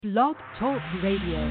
Blog Talk Radio.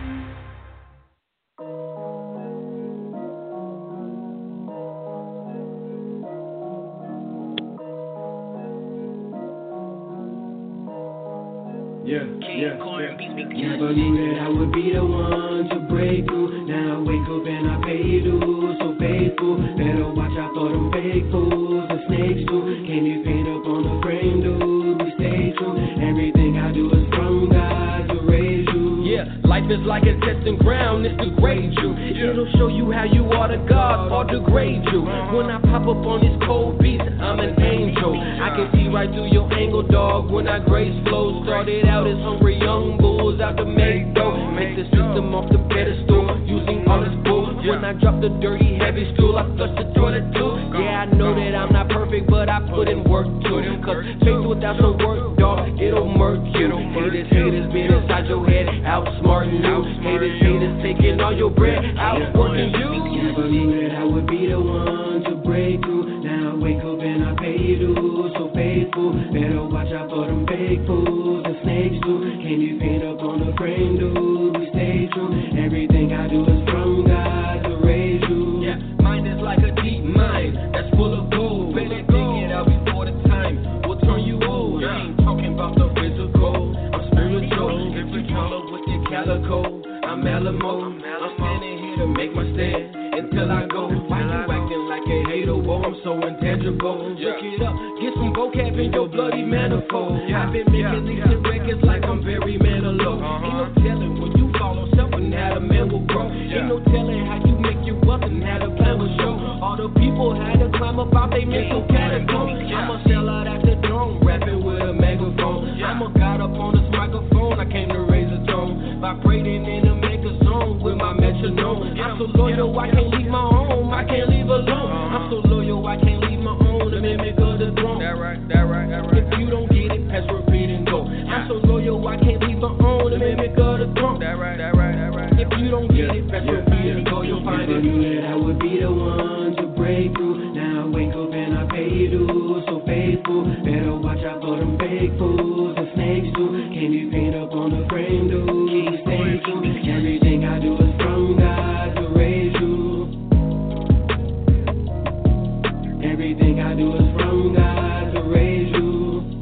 Never knew that I would be the one to break through. Now I wake up and I pay dues. So faithful, better watch out for them fake fools. The snakes too, can you paint up on the frame, dude? We stay true. Everything I do is from God to raise you. Yeah, life is like a testing ground, it's to grade you. It'll show you how you are to God or degrade you. When I pop up on this cold beat, I'm an angel. I can see right through your angle, dog. When I grace flow, started out as hungry young bulls out to make dough. Make the system off the pedestal, using all its bull. When I drop the dirty, heavy stool, I flush the toilet too. Yeah, I know that I'm not perfect, but I put in work too. Cause faith without some work, dog, it'll murk you. Haters being inside your head, outsmarting you. Haters taking all your bread, outworking you. Never knew that I would be the one to break through. Now I wake up and I pay dues. So faithful, better watch out for them fake fools. The snakes too, can you paint up on the frame, dude? We stay true. Everything I do is from God to raise you. Yeah, mine is like a deep mine that's full of gold. Better dig it out before the time will turn you old. I ain't talking about the physical, I'm spiritual. If you follow with your calico, I'm Alamo. I'm standing here to make my stand until I go. Why you acting like a hater? Whoa, I'm so intangible. Look it up, get some vocab in your bloody manifold. I've been making these hit records like I'm very Manilow. Ain't no telling when you fall on something how the man will grow. Ain't no telling how you make your wealth and how the plan will show. All the people had to climb up out they mental catacombs. I'm a sellout at the dome, rapping with a megaphone. I'm a god up on this microphone, I came to raise a tone. Vibrating in a mega zone with my metronome. I'm so loyal, I can't leave my home, I can't leave alone. I'm so loyal, I can't leave my own, the mimic of the throne. That right. If you don't get it, pass, repeat, and go. I'm so loyal, I can't leave my own, the mimic of the throne. That right. If you don't get it, pass, repeat, and go, you'll find Never it. knew that I would be the one to break through. Now I wake up and I pay dues. So faithful, better watch out for them fake fools. The snakes too, can you paint up on the frame, dude? We stay true. Everything I do is from God to raise you. Everything I do is from God to raise you.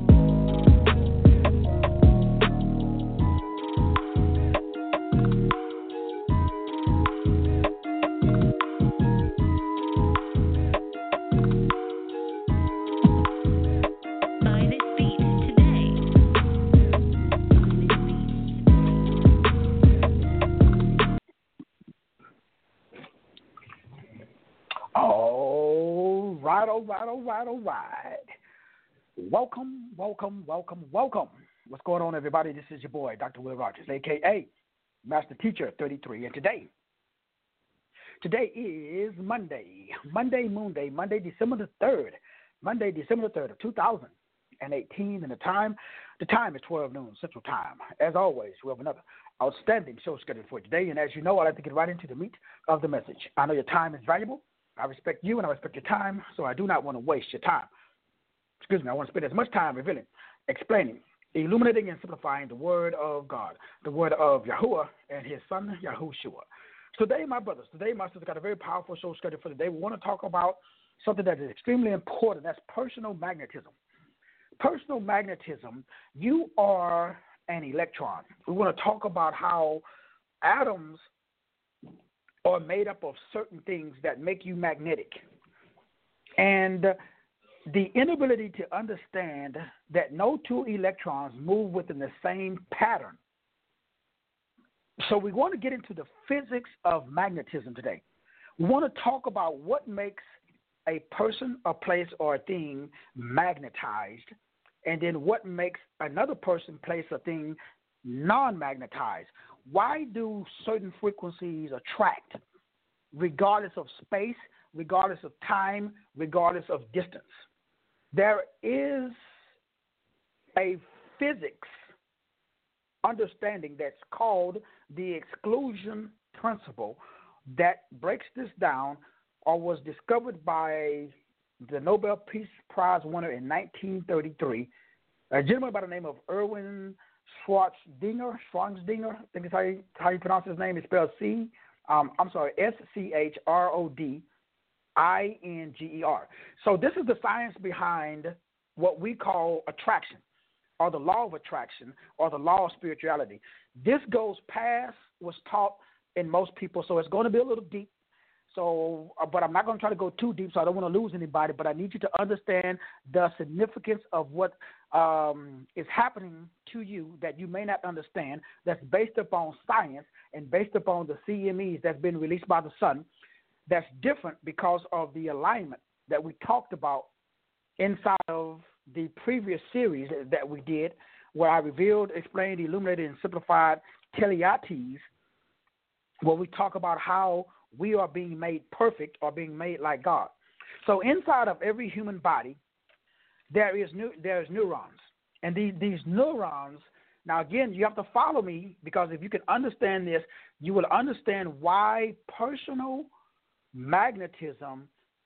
All right. Welcome. What's going on, everybody? This is your boy, Dr. Will Rogers, a.k.a. Master Teacher 33. And today is Monday, December the 3rd, of 2018. And the time is 12 noon Central Time. As always, we have another outstanding show scheduled for today. And as you know, I like to get right into the meat of the message. I know your time is valuable. I respect you and I respect your time, so I do not want to waste your time. I want to spend as much time revealing, explaining, illuminating, and simplifying the Word of God, the Word of Yahuwah and His Son, Yahushua. Today, my brothers, my sisters, got a very powerful show scheduled for today. We want to talk about something that is extremely important. That's personal magnetism. Personal magnetism, you are an electron. We want to talk about how atoms are made up of certain things that make you magnetic. And the inability to understand that no two electrons move within the same pattern. So we want to get into the physics of magnetism today. We want to talk about what makes a person, a place, or a thing magnetized, and then what makes another person, place, or thing non-magnetized. Why do certain frequencies attract, regardless of space, regardless of time, regardless of distance? There is a physics understanding that's called the exclusion principle that breaks this down, or was discovered by the Nobel Peace Prize winner in 1933, a gentleman by the name of Erwin Schwarzdinger, I think is how you pronounce his name. It's spelled SCHRODINGER. So this is the science behind what we call attraction, or the law of attraction, or the law of spirituality. This goes past what's taught in most people, so it's going to be a little deep. So, but I'm not going to try to go too deep, so I don't want to lose anybody. But I need you to understand the significance of what is happening to you that you may not understand. That's based upon science and based upon the CMEs that's been released by the sun. That's different because of the alignment that we talked about inside of the previous series that we did, where I revealed, explained, illuminated, and simplified Teleates, where we talk about how we are being made perfect or being made like God. So inside of every human body, there's neurons. And these neurons, now again, you have to follow me, because if you can understand this, you will understand why personal magnetism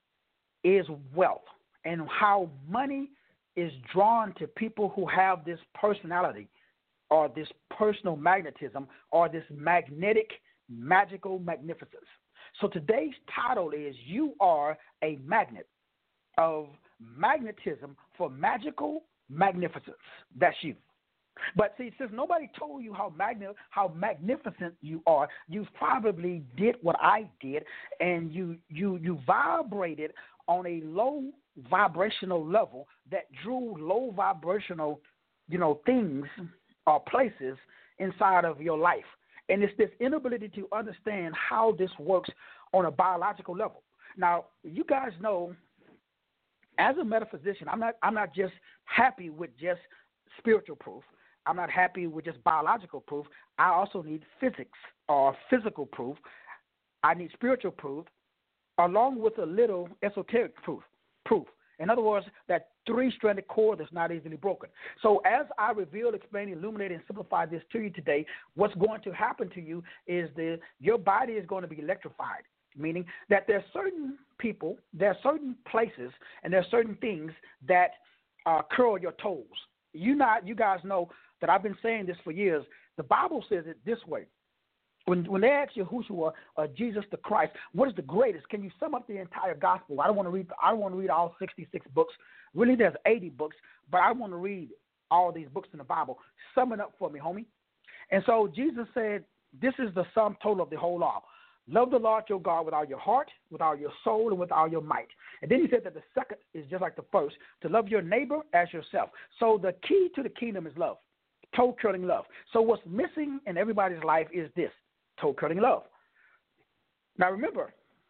is wealth, and how money is drawn to people who have this personality, or this personal magnetism, or this magnetic, magical magnificence. So today's title is You Are a Magnet of Magnetism for Magical Magnificence. That's you. But see, since nobody told you how magnificent you are, you probably did what I did, and you vibrated on a low vibrational level that drew low vibrational, things or places inside of your life. And it's this inability to understand how this works on a biological level. Now, you guys know, as a metaphysician, I'm not just happy with just spiritual proof. I'm not happy with just biological proof. I also need physics or physical proof. I need spiritual proof, along with a little esoteric proof. In other words, that three-stranded cord that's not easily broken. So as I reveal, explain, illuminate, and simplify this to you today, what's going to happen to you is your body is going to be electrified, meaning that there are certain people, there are certain places, and there are certain things that curl your toes. You guys know that I've been saying this for years. The Bible says it this way. When they ask Yahushua, Jesus the Christ, what is the greatest? Can you sum up the entire gospel? I don't want to read all 66 books. Really, there's 80 books, but I want to read all these books in the Bible. Sum it up for me, homie. And so Jesus said, this is the sum total of the whole law. Love the Lord your God with all your heart, with all your soul, and with all your might. And then he said that the second is just like the first, to love your neighbor as yourself. So the key to the kingdom is love, toe-curling love. So what's missing in everybody's life is this, toe-curling love. Now remember,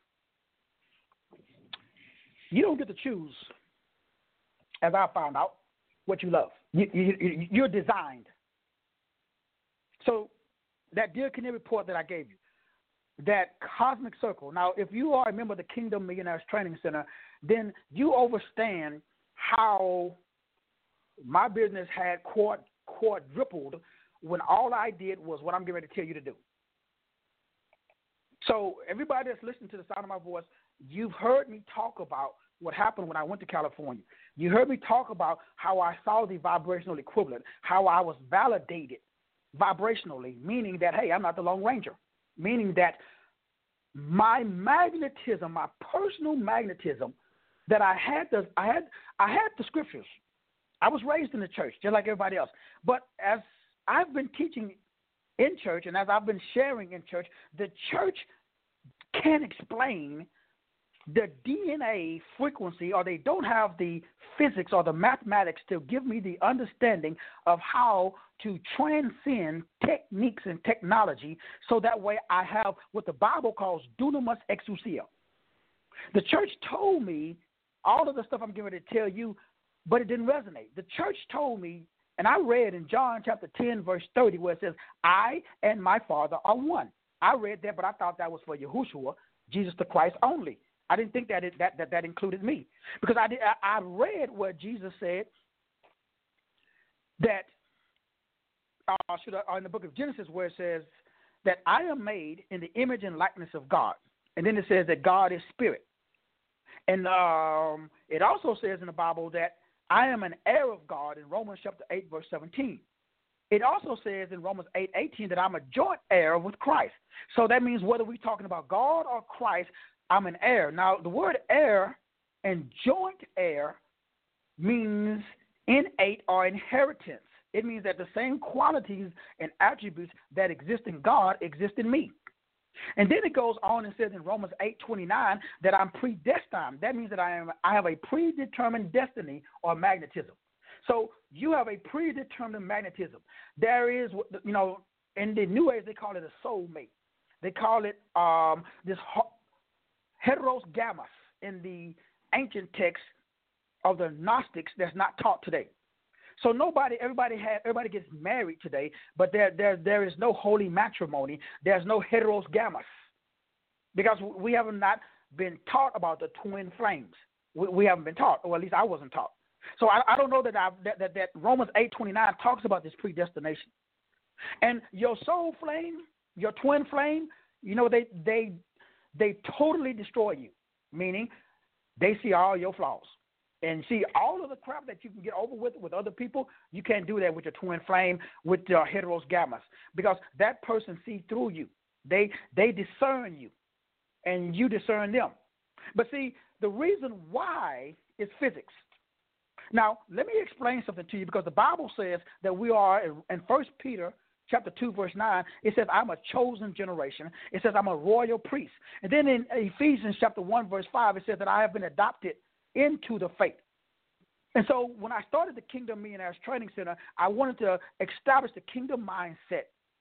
you don't get to choose, as I found out, what you love. You're designed. So that Dear Canary report that I gave you, that cosmic circle. Now, if you are a member of the Kingdom Millionaires Training Center, then you understand how my business had quadrupled when all I did was what I'm getting ready to tell you to do. So everybody that's listening to the sound of my voice, you've heard me talk about what happened when I went to California. You heard me talk about how I saw the vibrational equivalent, how I was validated vibrationally, meaning that, hey, I'm not the Lone Ranger, meaning that my magnetism, my personal magnetism, that I had the scriptures. I was raised in the church, just like everybody else. But as I've been teaching in church and as I've been sharing in church, the church can't explain the DNA frequency, or they don't have the physics or the mathematics to give me the understanding of how to transcend techniques and technology so that way I have what the Bible calls dunamis exousia. The church told me all of the stuff I'm getting ready to tell you, but it didn't resonate. The church told me, and I read in John chapter 10, verse 30, where it says, I and my Father are one. I read that, but I thought that was for Yahushua, Jesus the Christ only. I didn't think that included me, because I read where Jesus said that in the book of Genesis, where it says that I am made in the image and likeness of God, and then it says that God is spirit, and it also says in the Bible that I am an heir of God in Romans chapter 8, verse 17. It also says in Romans 8:18 that I'm a joint heir with Christ. So that means whether we're talking about God or Christ, I'm an heir. Now, the word heir and joint heir means innate or inheritance. It means that the same qualities and attributes that exist in God exist in me. And then it goes on and says in Romans 8:29 that I'm predestined. That means that I have a predetermined destiny or magnetism. So you have a predetermined magnetism. There is, in the New Age, they call it a soulmate. They call it this heteros gammas in the ancient text of the Gnostics that's not taught today. So everybody gets married today, but there is no holy matrimony. There's no heteros gammas because we have not been taught about the twin flames. We haven't been taught, or at least I wasn't taught. So I don't know that Romans 8:29 talks about this predestination. And your soul flame, your twin flame, they totally destroy you, meaning they see all your flaws. And see, all of the crap that you can get over with other people, you can't do that with your twin flame, with your heteros gammas, because that person sees through you. They discern you, and you discern them. But see, the reason why is physics. Now, let me explain something to you, because the Bible says that we are, in 1 Peter chapter 2, verse 9, it says, I'm a chosen generation. It says, I'm a royal priest. And then in Ephesians chapter 1, verse 5, it says that I have been adopted into the faith. And so when I started the Kingdom Millionaires Training Center, I wanted to establish the kingdom mindset.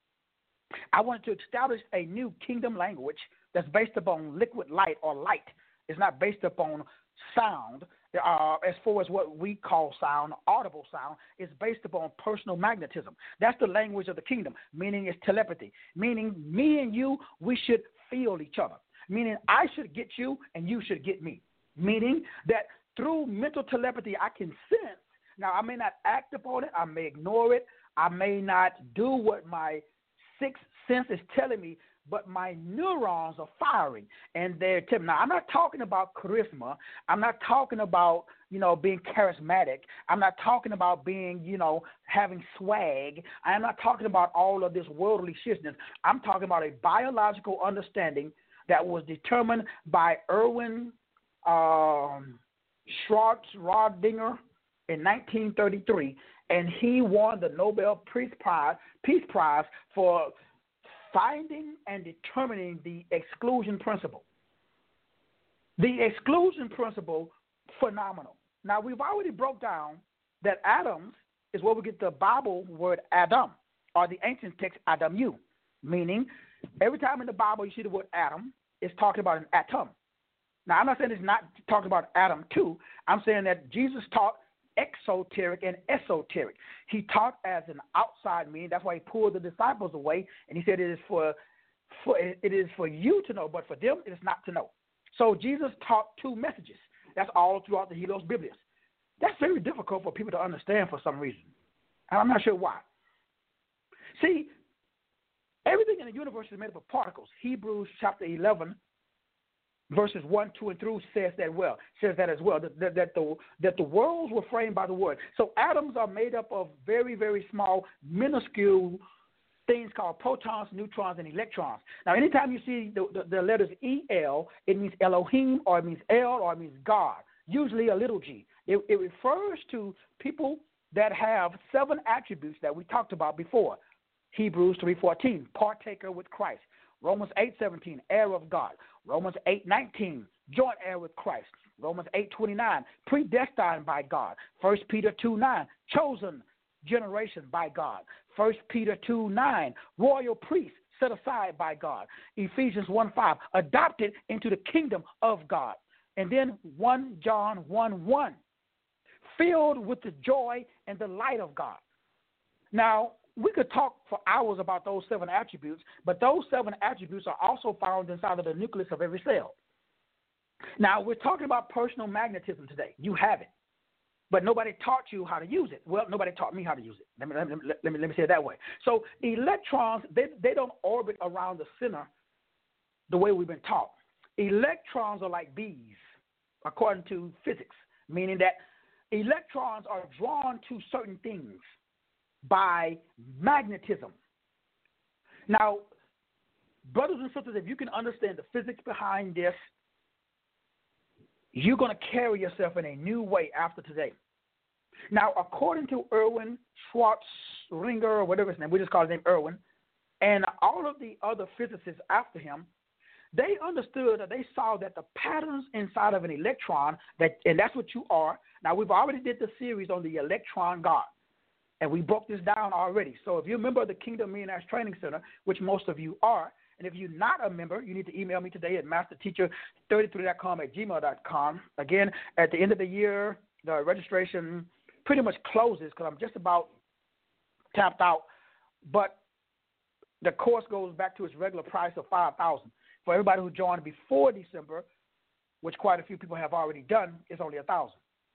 I wanted to establish a new kingdom language that's based upon liquid light or light. It's not based upon sound. As far as what we call sound, audible sound, is based upon personal magnetism. That's the language of the kingdom, meaning it's telepathy, meaning me and you, we should feel each other, meaning I should get you and you should get me. Meaning that through mental telepathy, I can sense. Now, I may not act upon it. I may ignore it. I may not do what my sixth sense is telling me, but my neurons are firing, and they're telling me. Now, I'm not talking about charisma. I'm not talking about, being charismatic. I'm not talking about being, having swag. I'm not talking about all of this worldly shitness. I'm talking about a biological understanding that was determined by Erwin Schrödinger in 1933, and he won the Nobel Peace Prize for finding and determining the exclusion principle. The exclusion principle, phenomenal. Now, we've already broke down that atoms is where we get the Bible word Adam, or the ancient text Adamu, meaning every time in the Bible you see the word atom, it's talking about an atom. Now, I'm not saying it's not talking about Adam too. I'm saying that Jesus taught exoteric and esoteric. He taught as an outside meaning. That's why he pulled the disciples away, and he said it is for you to know, but for them it is not to know. So Jesus taught two messages. That's all throughout the Helios Biblius. That's very difficult for people to understand for some reason, and I'm not sure why. See, everything in the universe is made up of particles. Hebrews chapter 11. Verses 1, 2, and 3 says that as well, that the worlds were framed by the word. So atoms are made up of very, very small, minuscule things called protons, neutrons, and electrons. Now, anytime you see the letters EL, it means Elohim, or it means El, or it means God, usually a little g. It refers to people that have 7 attributes that we talked about before. Hebrews 3:14, partaker with Christ. Romans 8:17, heir of God. Romans 8:19, joint heir with Christ. Romans 8:29, predestined by God. 1 Peter 2:9, chosen generation by God. 1 Peter 2:9, royal priest set aside by God. Ephesians 1:5, adopted into the kingdom of God. And then 1 John 1:1, filled with the joy and the light of God. Now, we could talk for hours about those 7 attributes, but those 7 attributes are also found inside of the nucleus of every cell. Now, we're talking about personal magnetism today. You have it, but nobody taught you how to use it. Well, nobody taught me how to use it. Let me say it that way. So electrons, they don't orbit around the center the way we've been taught. Electrons are like bees, according to physics, meaning that electrons are drawn to certain things. by magnetism. Now, brothers and sisters, if you can understand the physics behind this, you're going to carry yourself in a new way after today. Now, according to Erwin Schwarzschild, or whatever his name, we just call his name Erwin, and all of the other physicists after him, they understood that they saw that the patterns inside of an electron, and that's what you are. Now, we've already did the series on the electron God, and we broke this down already. So if you're a member of the Kingdom Millionaires Training Center, which most of you are, and if you're not a member, you need to email me today at masterteacher33.com@gmail.com. Again, at the end of the year, the registration pretty much closes because I'm just about tapped out. But the course goes back to its regular price of $5,000. For everybody who joined before December, which quite a few people have already done, it's only $1,000.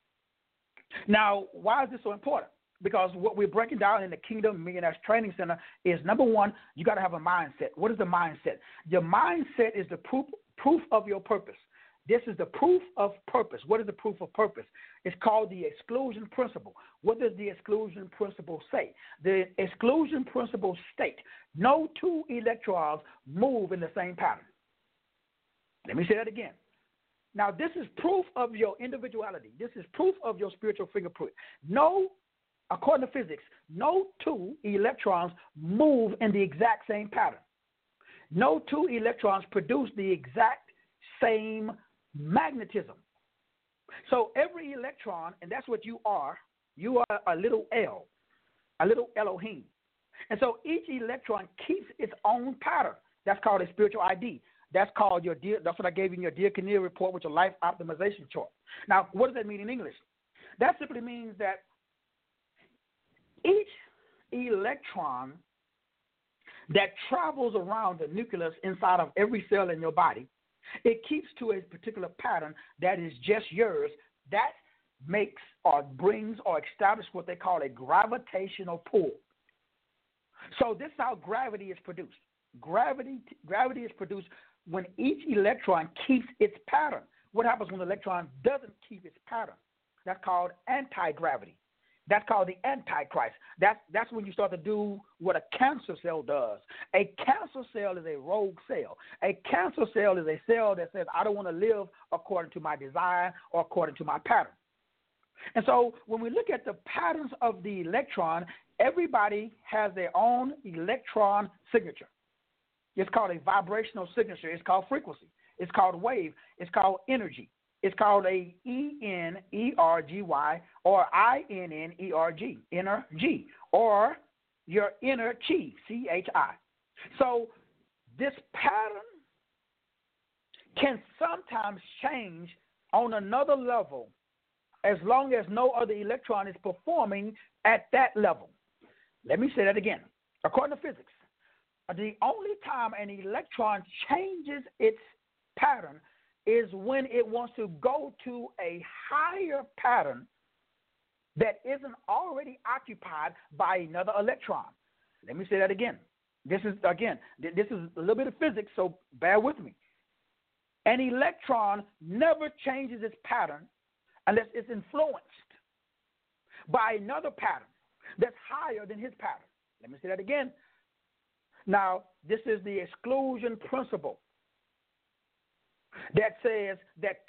Now, why is this so important? Because what we're breaking down in the Kingdom Millionaires Training Center is, number one, you got to have a mindset. What is the mindset? Your mindset is the proof of your purpose. This is the proof of purpose. What is the proof of purpose? It's called the exclusion principle. What does the exclusion principle say? The exclusion principle states no two electrons move in the same pattern. Let me say that again. Now, this is proof of your individuality. This is proof of your spiritual fingerprint. No, according to physics, no two electrons move in the exact same pattern. No two electrons produce the exact same magnetism. So every electron, and that's what you are a little L, a little Elohim. And so each electron keeps its own pattern. That's called a spiritual ID. That's called that's what I gave you in your Dear Kinnear report with your life optimization chart. Now, what does that mean in English? That simply means that each electron that travels around the nucleus inside of every cell in your body, it keeps to a particular pattern that is just yours. That makes or brings or establishes what they call a gravitational pull. So this is how gravity is produced. Gravity is produced when each electron keeps its pattern. What happens when an electron doesn't keep its pattern? That's called anti-gravity. That's called the Antichrist. That's when you start to do what a cancer cell does. A cancer cell is a rogue cell. A cancer cell is a cell that says, I don't want to live according to my desire or according to my pattern. And so when we look at the patterns of the electron, everybody has their own electron signature. It's called a vibrational signature. It's called frequency. It's called wave. It's called energy. It's called a ENERGY or INNERG, energy, or your inner chi, CHI. So this pattern can sometimes change on another level as long as no other electron is performing at that level. Let me say that again. According to physics, the only time an electron changes its pattern is when it wants to go to a higher pattern that isn't already occupied by another electron. Let me say that again. This is a little bit of physics, so bear with me. An electron never changes its pattern unless it's influenced by another pattern that's higher than his pattern. Let me say that again. Now, this is the exclusion principle that says that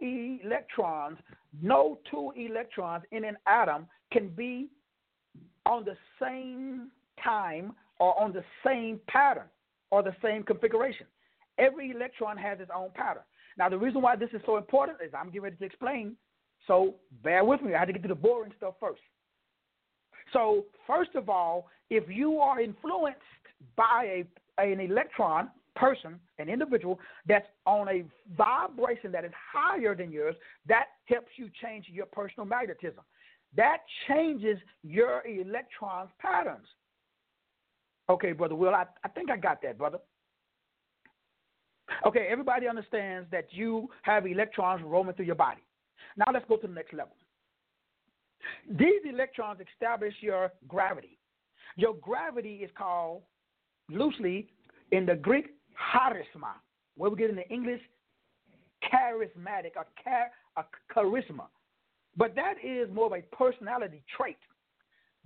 no two electrons in an atom can be on the same time or on the same pattern or the same configuration. Every electron has its own pattern. Now, the reason why this is so important is I'm getting ready to explain, so bear with me. I had to get to the boring stuff first. So, first of all, if you are influenced by an electron, person, an individual that's on a vibration that is higher than yours, that helps you change your personal magnetism. That changes your electron's patterns. Okay, Brother Will, I think I got that, brother. Okay, everybody understands that you have electrons roaming through your body. Now let's go to the next level. These electrons establish your gravity. Your gravity is called, loosely, in the Greek, charisma, where we get in the English, charismatic, or charisma. But that is more of a personality trait.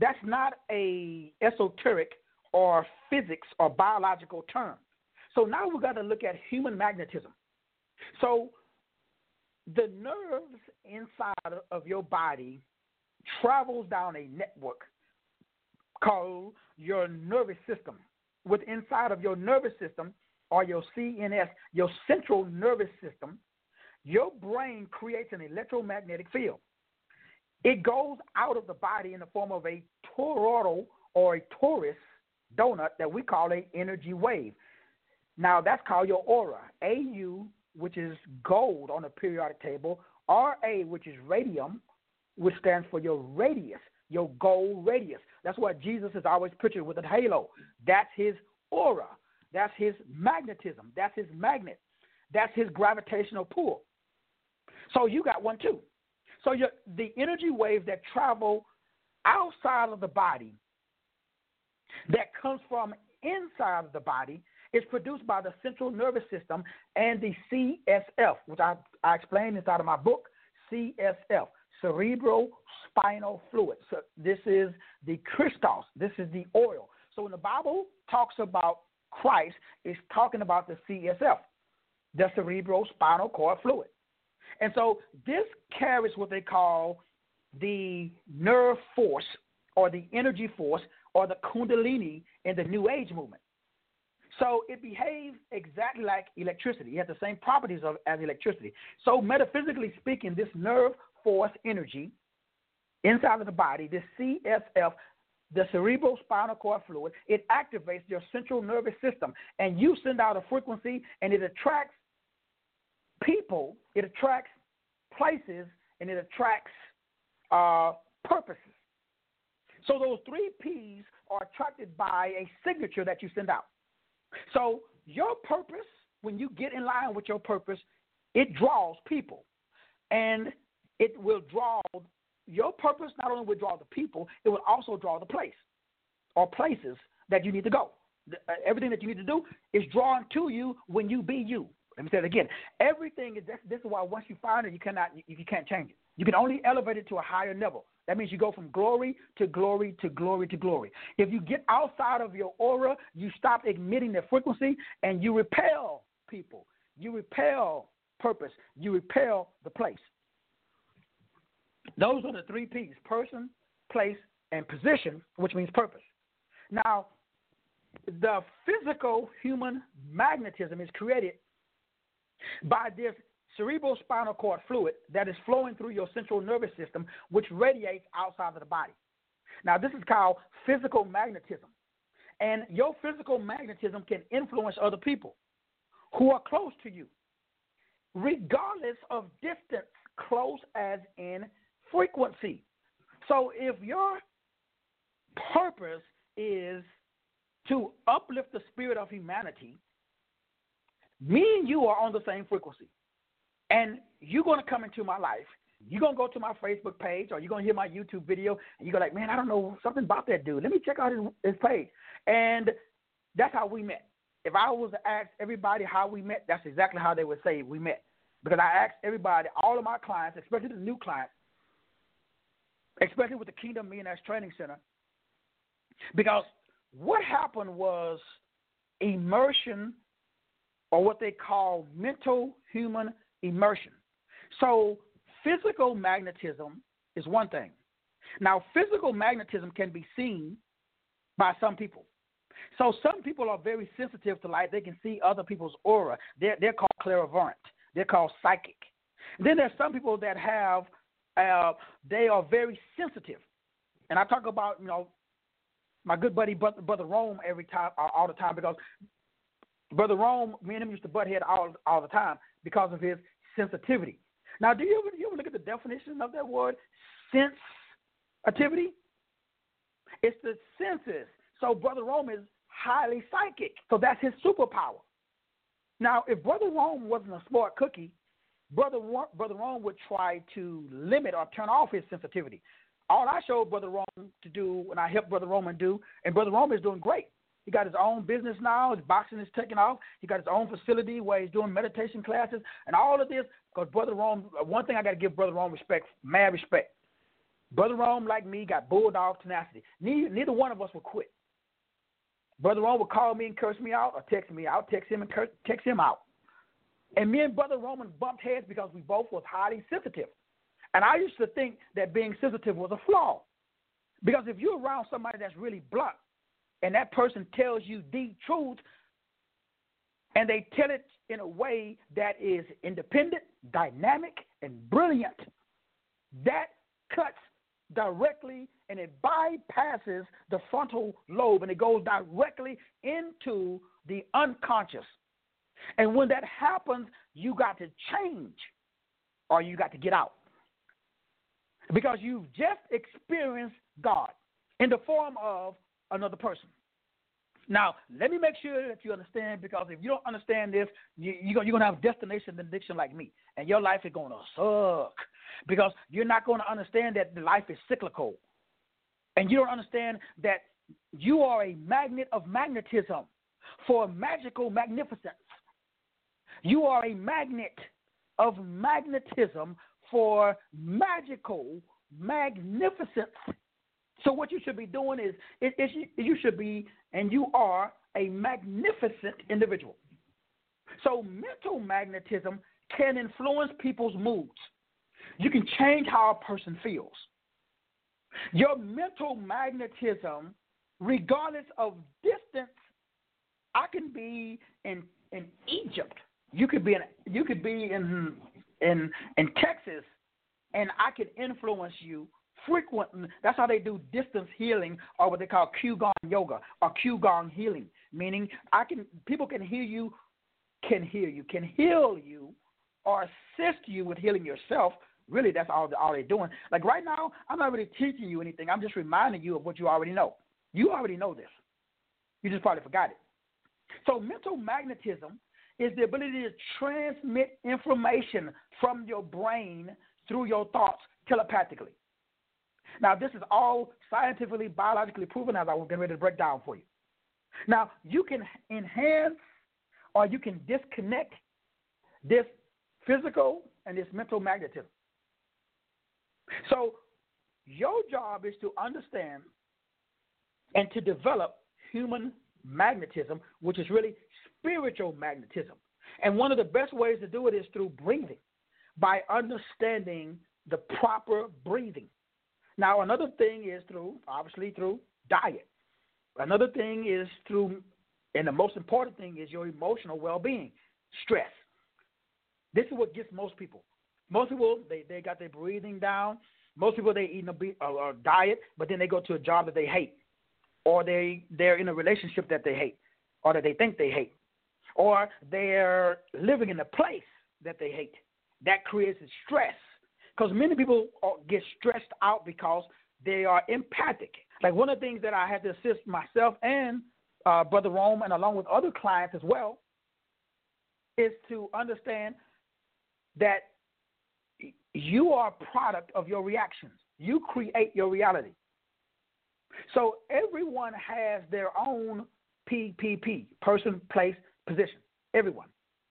That's not a esoteric or physics or biological term. So now we've got to look at human magnetism. So the nerves inside of your body travels down a network called your nervous system. With inside of your nervous system, or your CNS, your central nervous system, your brain creates an electromagnetic field. It goes out of the body in the form of a toroidal or a torus donut that we call an energy wave. Now, that's called your aura. AU, which is gold on the periodic table, RA, which is radium, which stands for your radius, your gold radius. That's what Jesus is always pictured with a halo. That's his aura. That's his magnetism. That's his magnet. That's his gravitational pull. So you got one too. So the energy waves that travel outside of the body, that comes from inside of the body, is produced by the central nervous system and the CSF, which I explained inside of my book, CSF, cerebrospinal fluid. So this is the Christos. This is the oil. So when the Bible talks about Christ, it's talking about the CSF, the cerebrospinal cord fluid. And so this carries what they call the nerve force or the energy force or the kundalini in the New Age movement. So it behaves exactly like electricity. It has the same properties as electricity. So metaphysically speaking, this nerve force energy inside of the body, this CSF, the cerebrospinal cord fluid, it activates your central nervous system. And you send out a frequency, and it attracts people, it attracts places, and it attracts purposes. So those 3 P's are attracted by a signature that you send out. So your purpose, when you get in line with your purpose, it draws people. And it will draw your purpose. Not only will draw the people, it will also draw the place or places that you need to go. Everything that you need to do is drawn to you when you be you. Let me say it again. Everything is this is why once you find it, you can't change it. You can only elevate it to a higher level. That means you go from glory to glory to glory to glory. If you get outside of your aura, you stop emitting the frequency and you repel people. You repel purpose. You repel the place. Those are the 3 P's: person, place, and position, which means purpose. Now, the physical human magnetism is created by this cerebrospinal cord fluid that is flowing through your central nervous system, which radiates outside of the body. Now, this is called physical magnetism. And your physical magnetism can influence other people who are close to you, regardless of distance, close as in frequency. So if your purpose is to uplift the spirit of humanity, me and you are on the same frequency. And you're going to come into my life. You're going to go to my Facebook page or you're going to hear my YouTube video and you go like, man, I don't know something about that dude. Let me check out his page. And that's how we met. If I was to ask everybody how we met, that's exactly how they would say we met. Because I asked everybody, all of my clients, especially the new clients, especially with the Kingdom Millionaires Training Center, because what happened was immersion, or what they call mental human immersion. So physical magnetism is one thing. Now, physical magnetism can be seen by some people. So some people are very sensitive to light. They can see other people's aura. They're called clairvoyant. They're called psychic. Then there's some people that have, they are very sensitive. And I talk about, my good buddy, Brother Rome, all the time, because Brother Rome, me and him used to butt head all the time because of his sensitivity. Now, do you ever look at the definition of that word, sensitivity? It's the senses. So Brother Rome is highly psychic. So that's his superpower. Now, if Brother Rome wasn't a smart cookie, Brother Rome would try to limit or turn off his sensitivity. All I showed Brother Rome to do, and I helped Brother Roman do, and Brother Rome is doing great. He got his own business now. His boxing is taking off. He got his own facility where he's doing meditation classes and all of this. Because Brother Rome, one thing I got to give Brother Rome respect, mad respect. Brother Rome, like me, got bulldog tenacity. Neither one of us will quit. Brother Rome would call me and curse me out or text me out, text him and text him out. And me and Brother Roman bumped heads because we both was highly sensitive. And I used to think that being sensitive was a flaw. Because if you're around somebody that's really blunt and that person tells you the truth and they tell it in a way that is independent, dynamic, and brilliant, that cuts directly and it bypasses the frontal lobe and it goes directly into the unconscious. And when that happens, you got to change or you got to get out. Because you've just experienced God in the form of another person. Now, let me make sure that you understand, because if you don't understand this, you're going to have destination addiction like me, and your life is going to suck because you're not going to understand that life is cyclical, and you don't understand that you are a magnet of magnetism for magical magnificence. You are a magnet of magnetism for magical magnificence. So what you should be doing is you should be, and you are, a magnificent individual. So mental magnetism can influence people's moods. You can change how a person feels. Your mental magnetism, regardless of distance, I can be in Egypt. You could be in Texas, and I can influence you frequently. That's how they do distance healing, or what they call Qigong yoga or Qigong healing, meaning people can heal you, can heal you, or assist you with healing yourself. Really, that's all they're doing. Like right now, I'm not really teaching you anything. I'm just reminding you of what you already know. You already know this. You just probably forgot it. So mental magnetism is the ability to transmit information from your brain through your thoughts telepathically. Now, this is all scientifically, biologically proven, as I was getting ready to break down for you. Now, you can enhance or you can disconnect this physical and this mental magnetism. So your job is to understand and to develop human magnetism, which is really spiritual magnetism. And one of the best ways to do it is through breathing, by understanding the proper breathing. Now, another thing is through diet. Another thing is and the most important thing is your emotional well-being, stress. This is what gets most people. Most people, they got their breathing down. Most people, they eat a diet, but then they go to a job that they hate, or they're in a relationship that they hate, or that they think they hate, or they're living in a place that they hate. That creates stress, because many people get stressed out because they are empathic. Like one of the things that I had to assist myself and Brother Rome, and along with other clients as well, is to understand that you are a product of your reactions. You create your reality. So everyone has their own PPP, person, place, position. Everyone.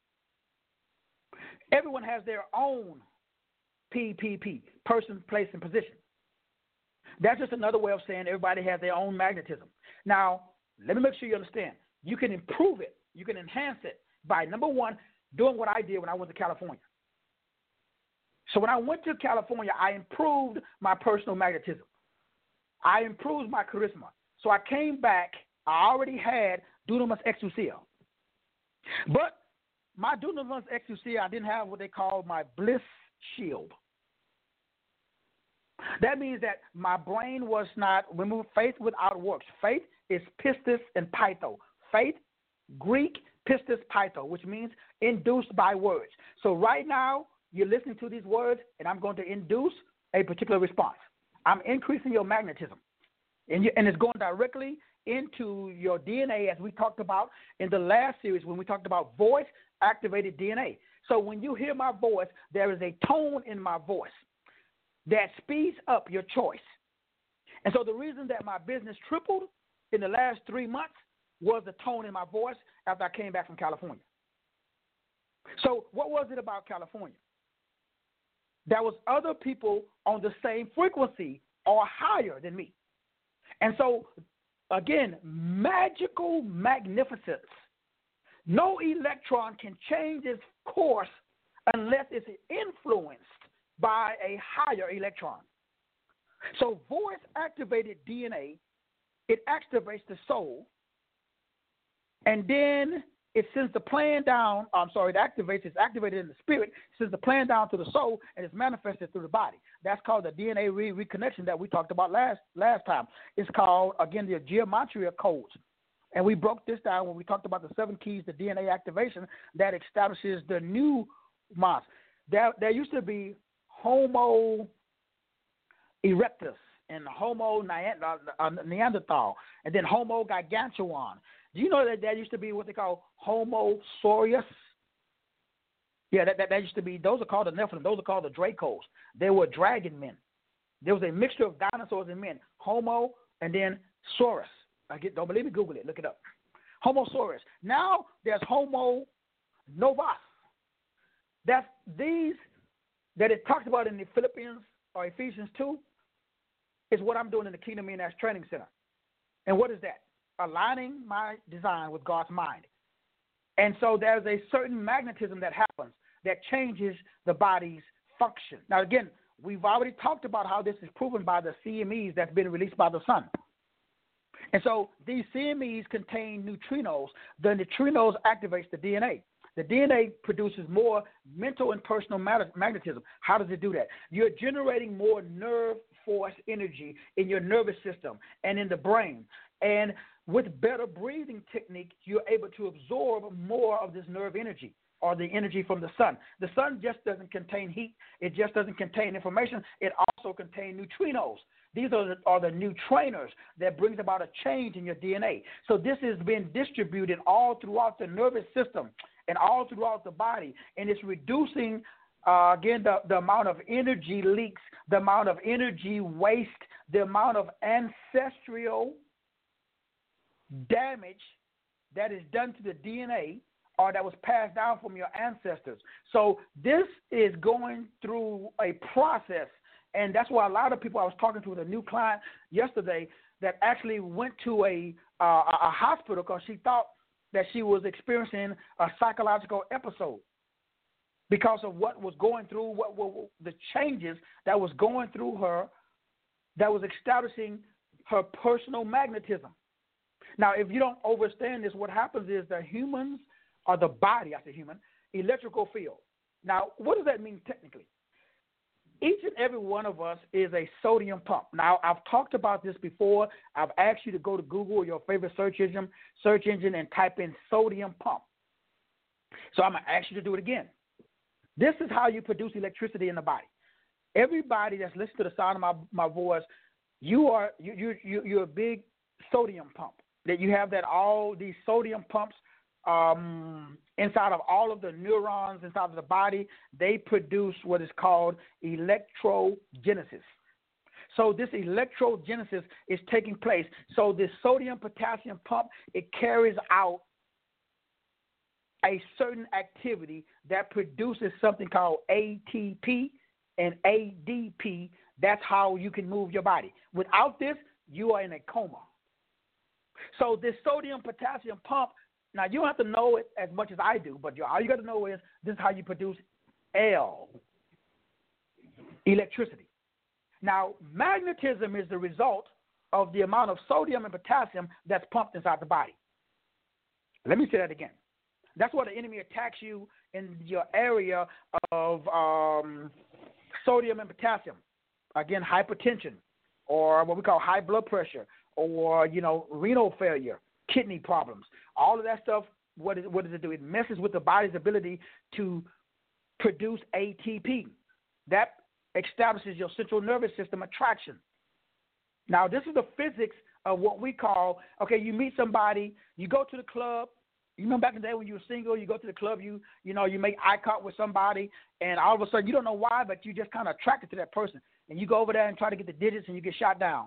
Everyone has their own PPP, person, place, and position. That's just another way of saying everybody has their own magnetism. Now, let me make sure you understand. You can improve it. You can enhance it by, number one, doing what I did when I went to California. So when I went to California, I improved my personal magnetism. I improved my charisma. So I came back, I already had Dunamis Exousia. But my Dunamis Exousia, I didn't have what they call my bliss shield. That means that my brain was not, remember, faith without works. Faith is pistis and pytho. Faith, Greek, pistis, pytho, which means induced by words. So right now, you're listening to these words, and I'm going to induce a particular response. I'm increasing your magnetism, and it's going directly into your DNA, as we talked about in the last series when we talked about voice-activated DNA. So when you hear my voice, there is a tone in my voice that speeds up your choice. And so the reason that my business tripled in the last 3 months was the tone in my voice after I came back from California. So what was it about California? There was other people on the same frequency are higher than me. And so, again, magical magnificence. No electron can change its course unless it's influenced by a higher electron. So voice-activated DNA, it activates the soul, and then it sends the plan down. It's activated in the spirit, sends the plan down to the soul, and it's manifested through the body. That's called the DNA reconnection that we talked about last time. It's called, again, the gematria codes. And we broke this down when we talked about the 7 keys to DNA activation that establishes the new moms. There used to be Homo erectus and Homo Neanderthal, and then Homo gigantuan. Do you know that there used to be what they call Homo saurius? Yeah, that used to be, those are called the Nephilim. Those are called the Dracos. They were dragon men. There was a mixture of dinosaurs and men. Homo and then Saurus. Don't believe me? Google it. Look it up. Homo saurus. Now there's Homo novus. That's these that it talks about in the Philippians or Ephesians 2 is what I'm doing in the Kingdom Millionaires Training Center. And what is that? Aligning my design with God's mind. And so there's a certain magnetism that happens that changes the body's function. Now, again, we've already talked about how this is proven by the CMEs that's been released by the sun. And so these CMEs contain neutrinos. The neutrinos activates the DNA. The DNA produces more mental and personal magnetism. How does it do that? You're generating more nerve force energy in your nervous system and in the brain. And with better breathing technique, you're able to absorb more of this nerve energy or the energy from the sun. The sun just doesn't contain heat. It just doesn't contain information. It also contains neutrinos. These are the new trainers that brings about a change in your DNA. So this is being distributed all throughout the nervous system and all throughout the body, and it's reducing, again, the amount of energy leaks, the amount of energy waste, the amount of ancestral damage that is done to the DNA or that was passed down from your ancestors. So this is going through a process. And that's why a lot of people, I was talking to with a new client yesterday that actually went to a hospital because she thought that she was experiencing a psychological episode because of what was going through, what the changes that was going through her that was establishing her personal magnetism. Now, if you don't understand this, what happens is the humans, or the body, I say human, electrical field. Now, what does that mean technically? Each and every one of us is a sodium pump. Now, I've talked about this before. I've asked you to go to Google or your favorite search engine and type in sodium pump. So I'm going to ask you to do it again. This is how you produce electricity in the body. Everybody that's listening to the sound of my voice, you're a big sodium pump. That you have that all these sodium pumps inside of all of the neurons inside of the body, they produce what is called electrogenesis. So this electrogenesis is taking place. So this sodium-potassium pump, it carries out a certain activity that produces something called ATP and ADP. That's how you can move your body. Without this, you are in a coma. So this sodium-potassium pump, now, you don't have to know it as much as I do, but all you got to know is this is how you produce electricity. Now, magnetism is the result of the amount of sodium and potassium that's pumped inside the body. Let me say that again. That's why the enemy attacks you in your area of sodium and potassium. Again, hypertension or what we call high blood pressure or, renal failure. Kidney problems, all of that stuff, what does it do? It messes with the body's ability to produce ATP. That establishes your central nervous system attraction. Now, this is the physics of what we call, okay, you meet somebody, you go to the club. You remember back in the day when you were single, you go to the club, you make eye contact with somebody, and all of a sudden, you don't know why, but you just kind of attracted to that person. And you go over there and try to get the digits, and you get shot down.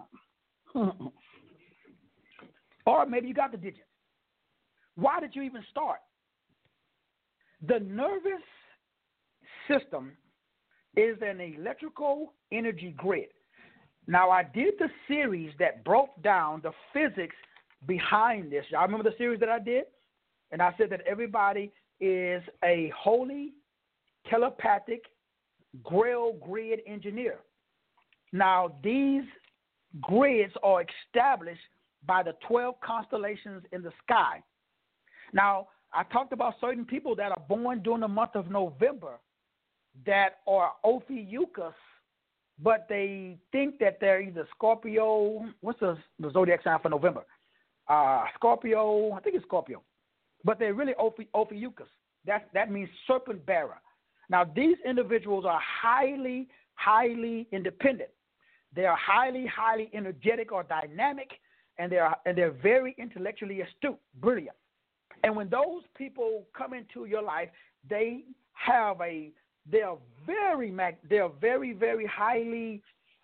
Or maybe you got the digits. Why did you even start? The nervous system is an electrical energy grid. Now, I did the series that broke down the physics behind this. Y'all remember the series that I did? And I said that everybody is a holy, telepathic, Grail grid engineer. Now, these grids are established by the 12 constellations in the sky. Now, I talked about certain people that are born during the month of November that are Ophiuchus, but they think that they're either Scorpio. What's the zodiac sign for November? Scorpio. I think it's Scorpio. But they're really Ophiuchus. That means serpent bearer. Now, these individuals are highly, highly independent. They are highly, highly energetic or dynamic, and they're very intellectually astute, brilliant. And when those people come into your life, they are very, very highly.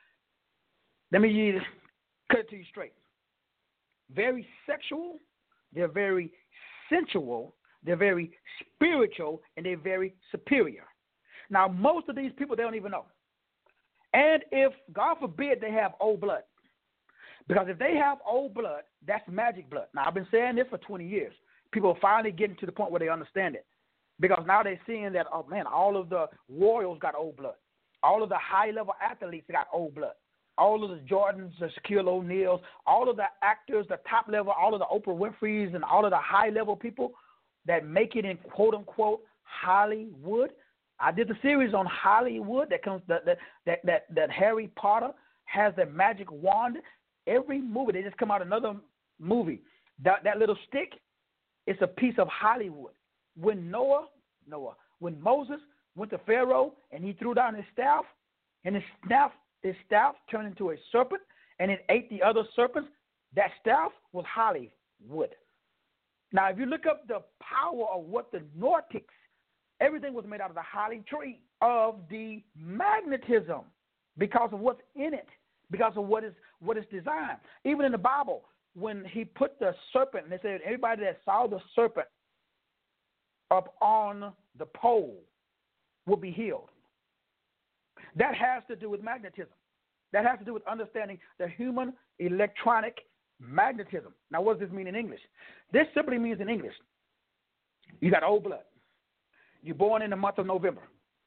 Let me cut it to you straight. Very sexual. They're very sensual. They're very spiritual, and they're very superior. Now, most of these people, they don't even know. And if, God forbid, they have old blood. Because if they have old blood, that's magic blood. Now, I've been saying this for 20 years. People are finally getting to the point where they understand it. Because now they're seeing that, oh, man, all of the royals got old blood. All of the high-level athletes got old blood. All of the Jordans, the Shaquille O'Neals, all of the actors, the top level, all of the Oprah Winfrey's, and all of the high-level people that make it in quote-unquote Hollywood. I did the series on Hollywood that Harry Potter has the magic wand. Every movie, they just come out another movie. That little stick, it's a piece of Hollywood. When when Moses went to Pharaoh and he threw down his staff, and his staff turned into a serpent, and it ate the other serpents, that staff was Hollywood. Now, if you look up the power of what the Nordics, everything was made out of the holly tree, of the magnetism, because of what's in it, because of what is designed. Even in the Bible, when he put the serpent, and they said everybody that saw the serpent up on the pole will be healed. That has to do with magnetism. That has to do with understanding the human electronic magnetism. Now, what does this mean in English? This simply means in English, you got old blood. You're born in the month of November.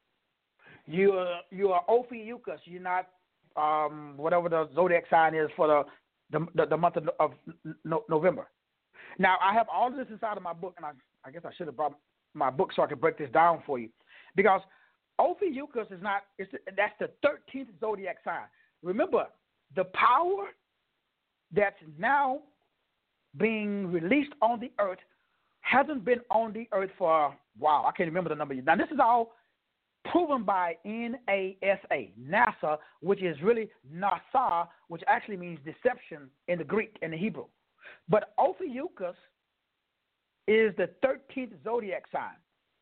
You are Ophiuchus. You're not whatever the zodiac sign is for the month of November. Now, I have all of this inside of my book, and I guess I should have brought my book so I could break this down for you, because Ophiuchus is not. That's the 13th zodiac sign. Remember, the power that's now being released on the earth hasn't been on the earth for a while. I can't remember the number. Now, this is all proven by NASA, which is really NASA, which actually means deception in the Greek and the Hebrew. But Ophiuchus is the 13th zodiac sign.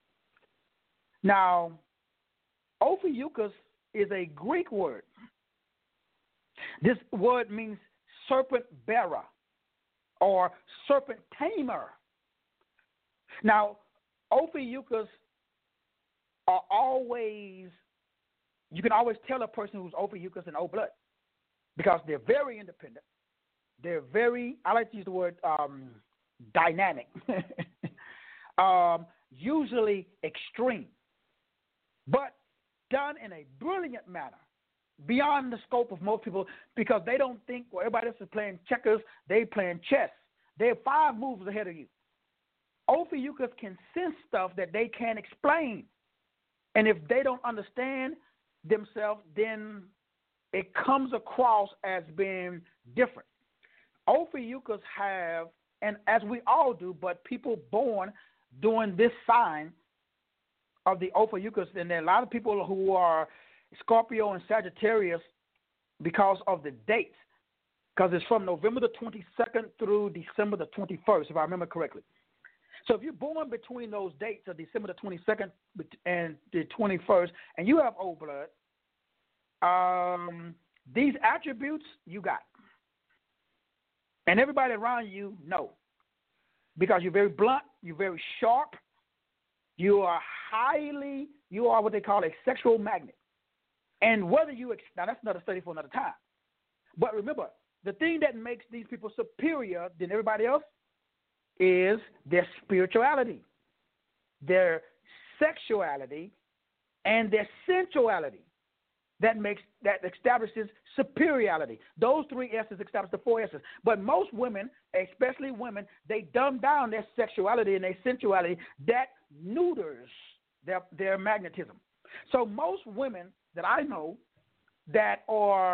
Now, Ophiuchus is a Greek word. This word means serpent bearer or serpent tamer. Now, Ophiuchus are always, you can always tell a person who's Ophiuchus and old blood, because they're very independent. They're very, I like to use the word dynamic, usually extreme, but done in a brilliant manner, beyond the scope of most people, because they don't think, well, everybody else is playing checkers, they playing chess. They're 5 moves ahead of you. Ophiuchus can sense stuff that they can't explain. And if they don't understand themselves, then it comes across as being different. Ophiuchus have, and as we all do, but people born during this sign of the Ophiuchus, and there are a lot of people who are Scorpio and Sagittarius because of the dates, because it's from November the 22nd through December the 21st, if I remember correctly. So if you're born between those dates of December the 22nd and the 21st, and you have old blood, these attributes you got. And everybody around you know, because you're very blunt, you're very sharp, you are what they call a sexual magnet. And whether you, now that's another study for another time, But remember, the thing that makes these people superior than everybody else is their spirituality, their sexuality, and their sensuality. That establishes superiority. Those three S's establish the four S's. But most women, especially women, they dumb down their sexuality and their sensuality. That neuters their magnetism. So most women that I know that are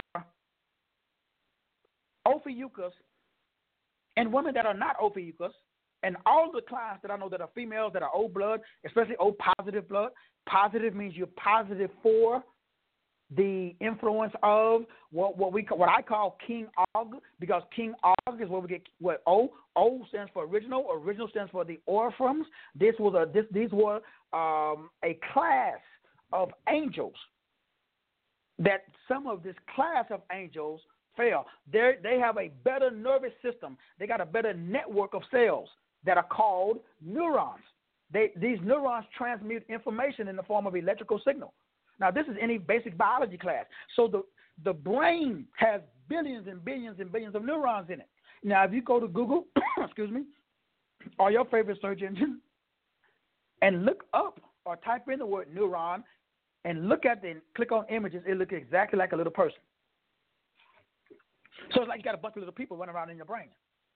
Ophiuchus and women that are not Ophiuchus, and all the clients that I know that are females that are O blood, especially O positive blood. Positive means you're positive for the influence of what I call King Og, because King Og is where we get what O stands for original. Original stands for the Orphans. These were a class of angels. That some of this class of angels fell. They have a better nervous system. They got a better network of cells that are called neurons. These neurons transmute information in the form of electrical signal. Now, this is any basic biology class. So the brain has billions and billions and billions of neurons in it. Now, if you go to Google, excuse me, or your favorite search engine, and look up or type in the word neuron and click on images, it looks exactly like a little person. So it's like you got a bunch of little people running around in your brain.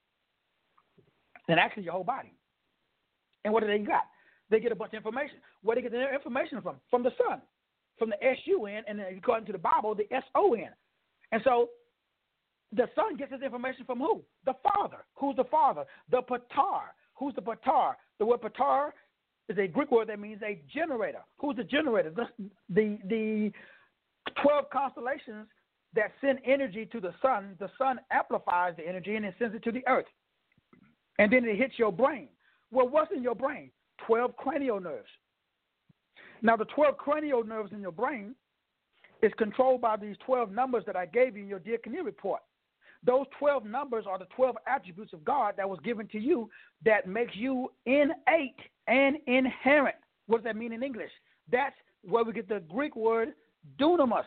And actually your whole body. And what do they got? They get a bunch of information. Where do they get their information from? From the sun. From the S-U-N, and then according to the Bible, the S-O-N. And so the son gets his information from who? The father. Who's the father? The patar. Who's the patar? The word patar is a Greek word that means a generator. Who's the generator? The 12 constellations that send energy to the sun amplifies the energy and it sends it to the earth. And then it hits your brain. Well, what's in your brain? 12 cranial nerves. Now, the 12 cranial nerves in your brain is controlled by these 12 numbers that I gave you in your Dear Kinnear report. Those 12 numbers are the 12 attributes of God that was given to you that makes you innate and inherent. What does that mean in English? That's where we get the Greek word dunamis.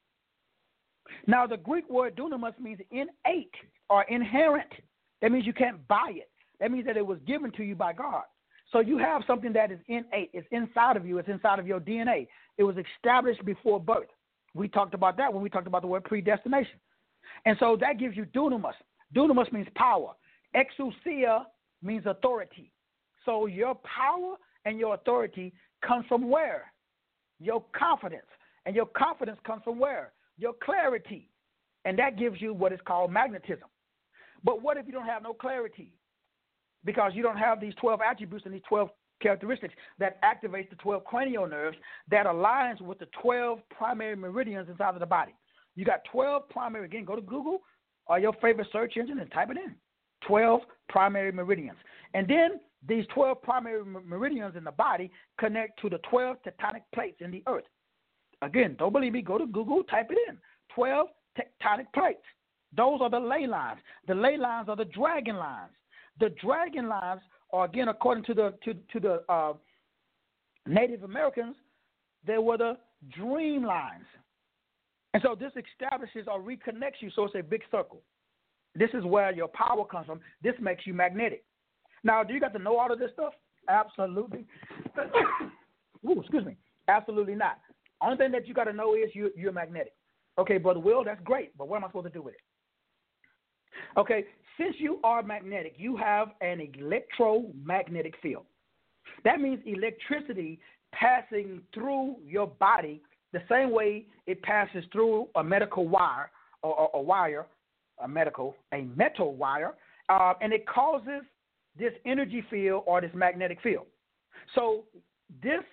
Now, the Greek word dunamis means innate or inherent. That means you can't buy it. That means that it was given to you by God. So you have something that is innate. It's inside of you. It's inside of your DNA. It was established before birth. We talked about that when we talked about the word predestination. And so that gives you dunamis. Dunamis means power. Exousia means authority. So your power and your authority comes from where? Your confidence. And your confidence comes from where? Your clarity. And that gives you what is called magnetism. But what if you don't have no clarity? Because you don't have these 12 attributes and these 12 characteristics that activate the 12 cranial nerves that aligns with the 12 primary meridians inside of the body. You got 12 primary, again, go to Google or your favorite search engine and type it in. 12 primary meridians. And then these 12 primary meridians in the body connect to the 12 tectonic plates in the earth. Again, don't believe me, go to Google, type it in. 12 tectonic plates. Those are the ley lines. The ley lines are the dragon lines. The dragon lines are, again, according to the Native Americans, they were the dream lines. And so this establishes or reconnects you, so it's a big circle. This is where your power comes from. This makes you magnetic. Now, do you got to know all of this stuff? Absolutely. Excuse me. Absolutely not. Only thing that you got to know is you're magnetic. Okay, Brother Will, that's great, but what am I supposed to do with it? Okay, since you are magnetic, you have an electromagnetic field. That means electricity passing through your body the same way it passes through a medical wire a metal wire, and it causes this energy field or this magnetic field. So this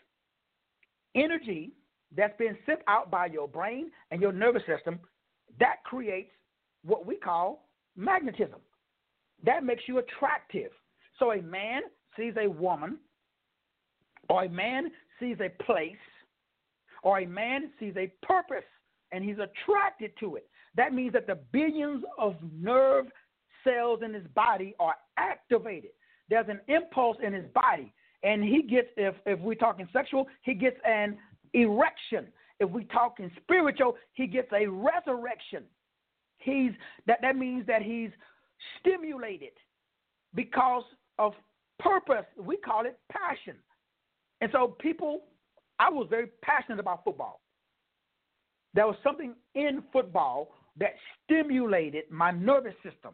energy that's been sent out by your brain and your nervous system, that creates what we call magnetism. That makes you attractive. So a man sees a woman, or a man sees a place, or a man sees a purpose, and he's attracted to it. That means that the billions of nerve cells in his body are activated. There's an impulse in his body, and he gets, if we're talking sexual, he gets an erection. If we're talking spiritual, he gets a resurrection. that means that he's stimulated because of purpose. We call it passion. And so I was very passionate about football. There was something in football that stimulated my nervous system.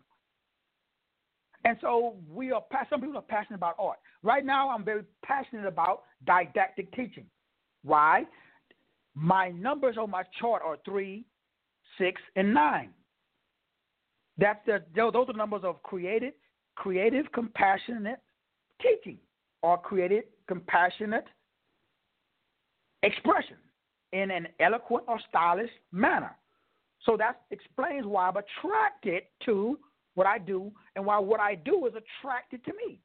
And so some people are passionate about art. Right now, I'm very passionate about didactic teaching. Why? My numbers on my chart are 3, 6, and 9. Those are the numbers of creative, compassionate teaching, or creative, compassionate expression in an eloquent or stylish manner. So that explains why I'm attracted to what I do, and why what I do is attracted to me.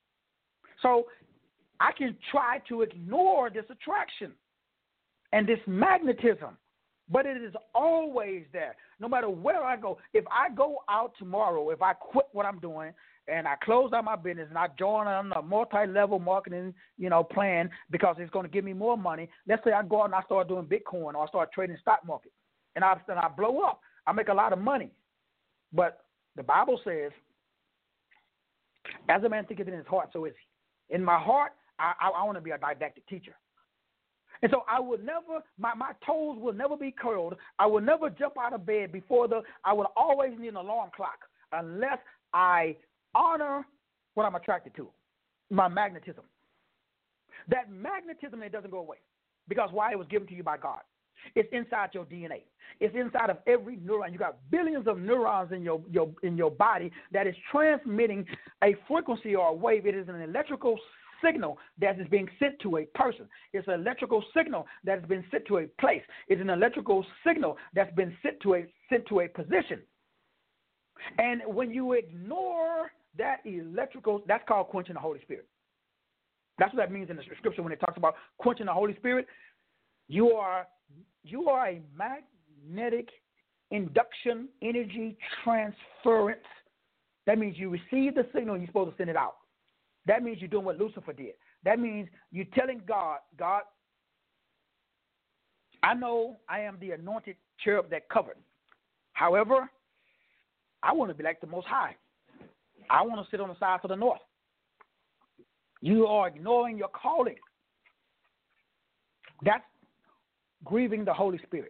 So I can try to ignore this attraction and this magnetism, but it is always there, no matter where I go. If I go out tomorrow, if I quit what I'm doing and I close down my business and I join on a multi-level marketing, plan because it's going to give me more money. Let's say I go out and I start doing Bitcoin, or I start trading stock market, and I blow up. I make a lot of money, but the Bible says, as a man thinketh in his heart, so is he. In my heart, I want to be a didactic teacher. And so I would never, my toes will never be curled. I will never jump out of bed I will always need an alarm clock unless I honor what I'm attracted to, my magnetism. That magnetism, it doesn't go away, because why? It was given to you by God. It's inside your DNA. It's inside of every neuron. You got billions of neurons in your body that is transmitting a frequency or a wave. It is an electrical signal that is being sent to a person. It's an electrical signal that has been sent to a place. It's an electrical signal that's been sent to a position. And when you ignore that electrical, that's called quenching the Holy Spirit. That's what that means in the scripture when it talks about quenching the Holy Spirit. You are a magnetic induction energy transference. That means you receive the signal and you're supposed to send it out. That means you're doing what Lucifer did. That means you're telling God, I know I am the anointed cherub that covered. However, I want to be like the Most High. I want to sit on the side to the north. You are ignoring your calling. That's grieving the Holy Spirit.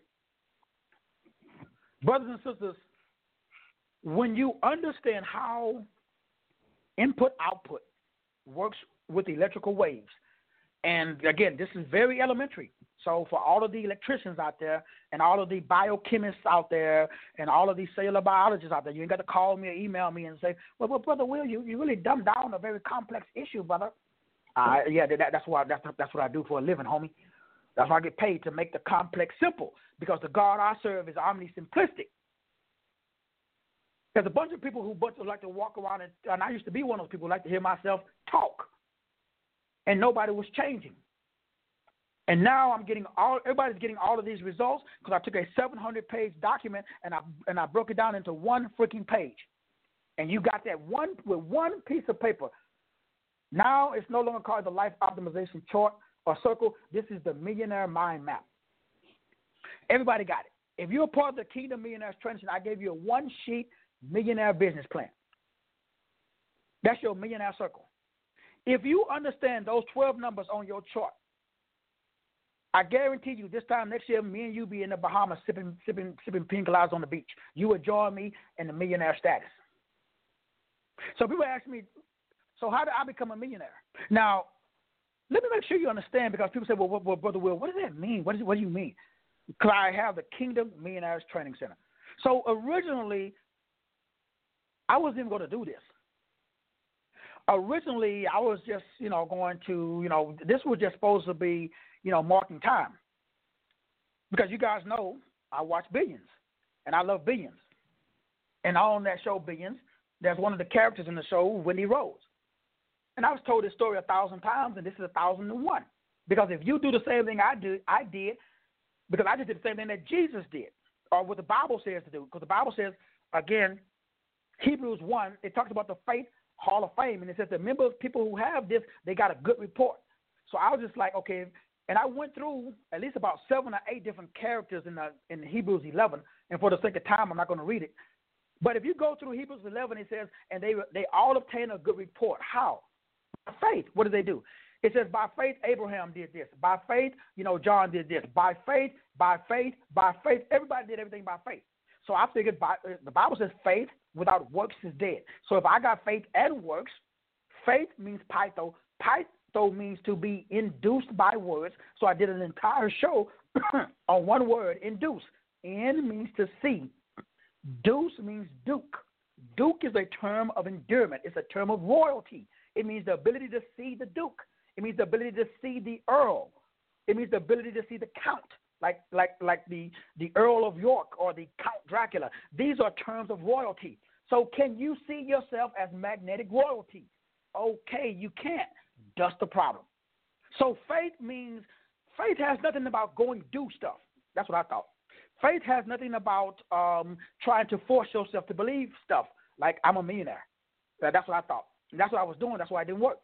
Brothers and sisters, when you understand how input-output works with electrical waves, and again, this is very elementary. So for all of the electricians out there and all of the biochemists out there and all of these cellular biologists out there, you ain't got to call me or email me and say, well Brother Will, you really dumbed down a very complex issue, brother. That's what I do for a living, homie. That's why I get paid, to make the complex simple, because the God I serve is omni-simplistic. There's a bunch of people who like to walk around, and I used to be one of those people who like to hear myself talk, and nobody was changing. And now everybody's getting all of these results because I took a 700-page document and I broke it down into one freaking page. And you got that with one piece of paper. Now it's no longer called the life optimization chart or circle. This is the millionaire mind map. Everybody got it. If you're a part of the Kingdom Millionaires Tradition, I gave you a one-sheet millionaire business plan. That's your millionaire circle. If you understand those 12 numbers on your chart, I guarantee you this time next year, me and you be in the Bahamas sipping pina coladas on the beach. You would join me in the millionaire status. So people ask me, so how did I become a millionaire? Now, let me make sure you understand, because people say, well, Brother Will, what does that mean? What do you mean? Because I have the Kingdom Millionaires Training Center. So originally, I wasn't even going to do this. Originally, I was just, going to, this was just supposed to be, marking time. Because you guys know I watch Billions, and I love Billions. And on that show, Billions, there's one of the characters in the show, Wendy Rose. And I was told this story 1,000 times, and this is 1,001. Because if you do the same thing I did, because I just did the same thing that Jesus did, or what the Bible says to do. Because the Bible says, again, Hebrews 1, it talks about the Faith Hall of Fame, and it says the members, people who have this, they got a good report. So I was just like, okay, and I went through at least about 7 or 8 different characters in Hebrews 11, and for the sake of time, I'm not going to read it. But if you go through Hebrews 11, it says, and they all obtain a good report. How? By faith. What did they do? It says, by faith, Abraham did this. By faith, John did this. By faith, by faith, by faith. Everybody did everything by faith. So I figured the Bible says faith without works is dead. So if I got faith and works, faith means paito. Paito means to be induced by words. So I did an entire show on one word, induce. In means to see. Deuce means duke. Duke is a term of endearment. It's a term of royalty. It means the ability to see the duke. It means the ability to see the earl. It means the ability to see the count, like the Earl of York or the Count Dracula. These are terms of royalty. So can you see yourself as magnetic royalty? Okay, you can't. That's the problem. So faith has nothing about going do stuff. That's what I thought. Faith has nothing about trying to force yourself to believe stuff like I'm a millionaire. That's what I thought. And that's what I was doing. That's why it didn't work.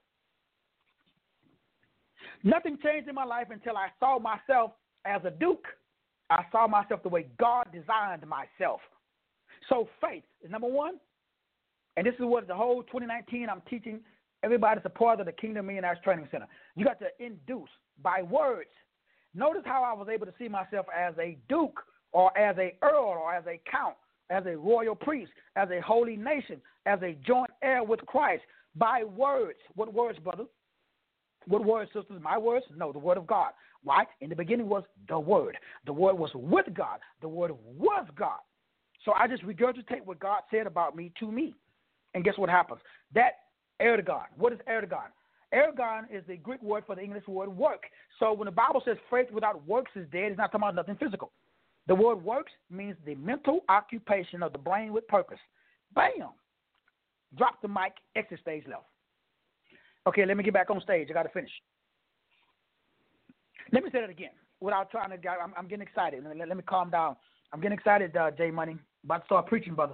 Nothing changed in my life until I saw myself as a duke. I saw myself the way God designed myself. So faith is number one. And this is what the whole 2019 I'm teaching everybody that's a part of the Kingdom Millionaires Training Center. You got to induce by words. Notice how I was able to see myself as a duke or as a earl or as a count, as a royal priest, as a holy nation, as a joint heir with Christ by words. What words, brother? What words, sisters? My words? No, the word of God. Why? In the beginning was the word. The word was with God. The word was God. So I just regurgitate what God said about me to me. And guess what happens? That ergon. What is ergon? Ergon is the Greek word for the English word work. So when the Bible says faith without works is dead, it's not talking about nothing physical. The word works means the mental occupation of the brain with purpose. Bam! Drop the mic, exit stage left. Okay, let me get back on stage. I got to finish. Let me say that again without trying to. I'm getting excited. Let me calm down. I'm getting excited, J Money. About to start preaching, brother.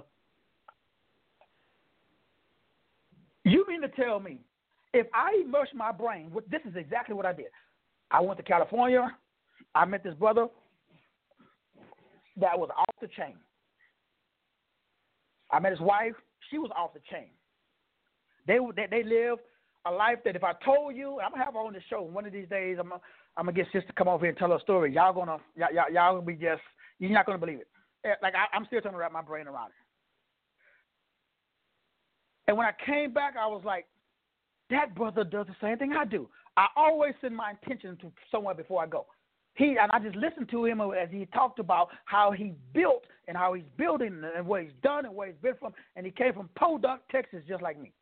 You mean to tell me if I immerse my brain, this is exactly what I did. I went to California. I met this brother that was off the chain. I met his wife. She was off the chain. They live a life that if I told you, I'm gonna have her on the show one of these days. I'm gonna get sis to come over here and tell her story. Y'all gonna be just, you're not gonna believe it. Like I'm still trying to wrap my brain around it. And when I came back, I was like, that brother does the same thing I do. I always send my intention to somewhere before I go. And I just listened to him as he talked about how he built and how he's building and what he's done and where he's been from. And he came from Podunk, Texas, just like me.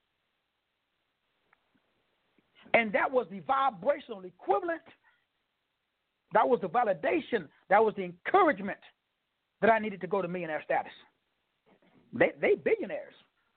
And that was the vibrational equivalent. That was the validation. That was the encouragement that I needed to go to millionaire status. They billionaires.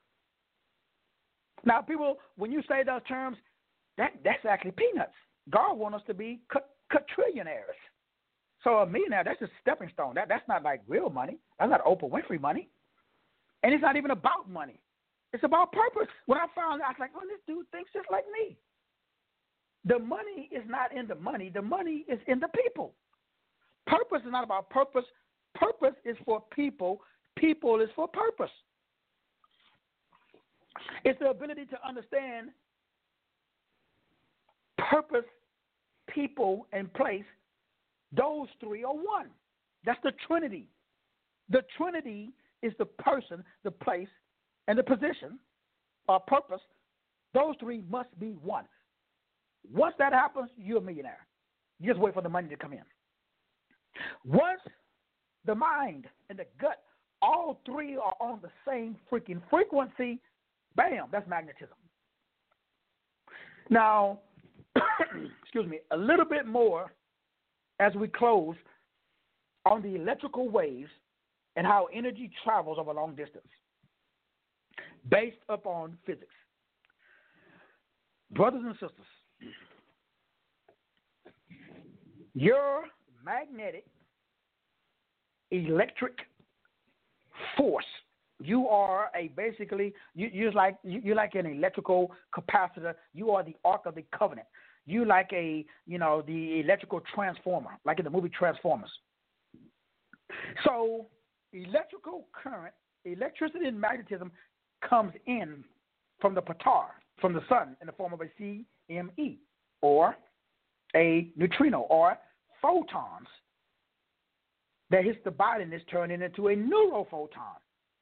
Now, people, when you say those terms, that's actually peanuts. God wants us to be quadrillionaires. So a millionaire, that's just a stepping stone. That's not like real money. That's not Oprah Winfrey money. And it's not even about money. It's about purpose. When I found out, I was like, oh, this dude thinks just like me. The money is not in the money. The money is in the people. Purpose is not about purpose. Purpose is for people. People is for purpose. It's the ability to understand purpose, people, and place. Those three are one. That's the Trinity. The Trinity is the person, the place, and the position or purpose. Those three must be one. Once that happens, you're a millionaire. You just wait for the money to come in. Once the mind and the gut, all three are on the same freaking frequency, bam, that's magnetism. Now, excuse me, a little bit more as we close on the electrical waves and how energy travels over long distance based upon physics. Brothers and sisters, your magnetic electric force, you are you're like an electrical capacitor. You are the Ark of the Covenant. You like the electrical transformer, like in the movie Transformers. So electrical current electricity and magnetism comes in from the Patar, from the sun, in the form of a CME, or a neutrino, or photons that hits the body and is turning into a neurophoton.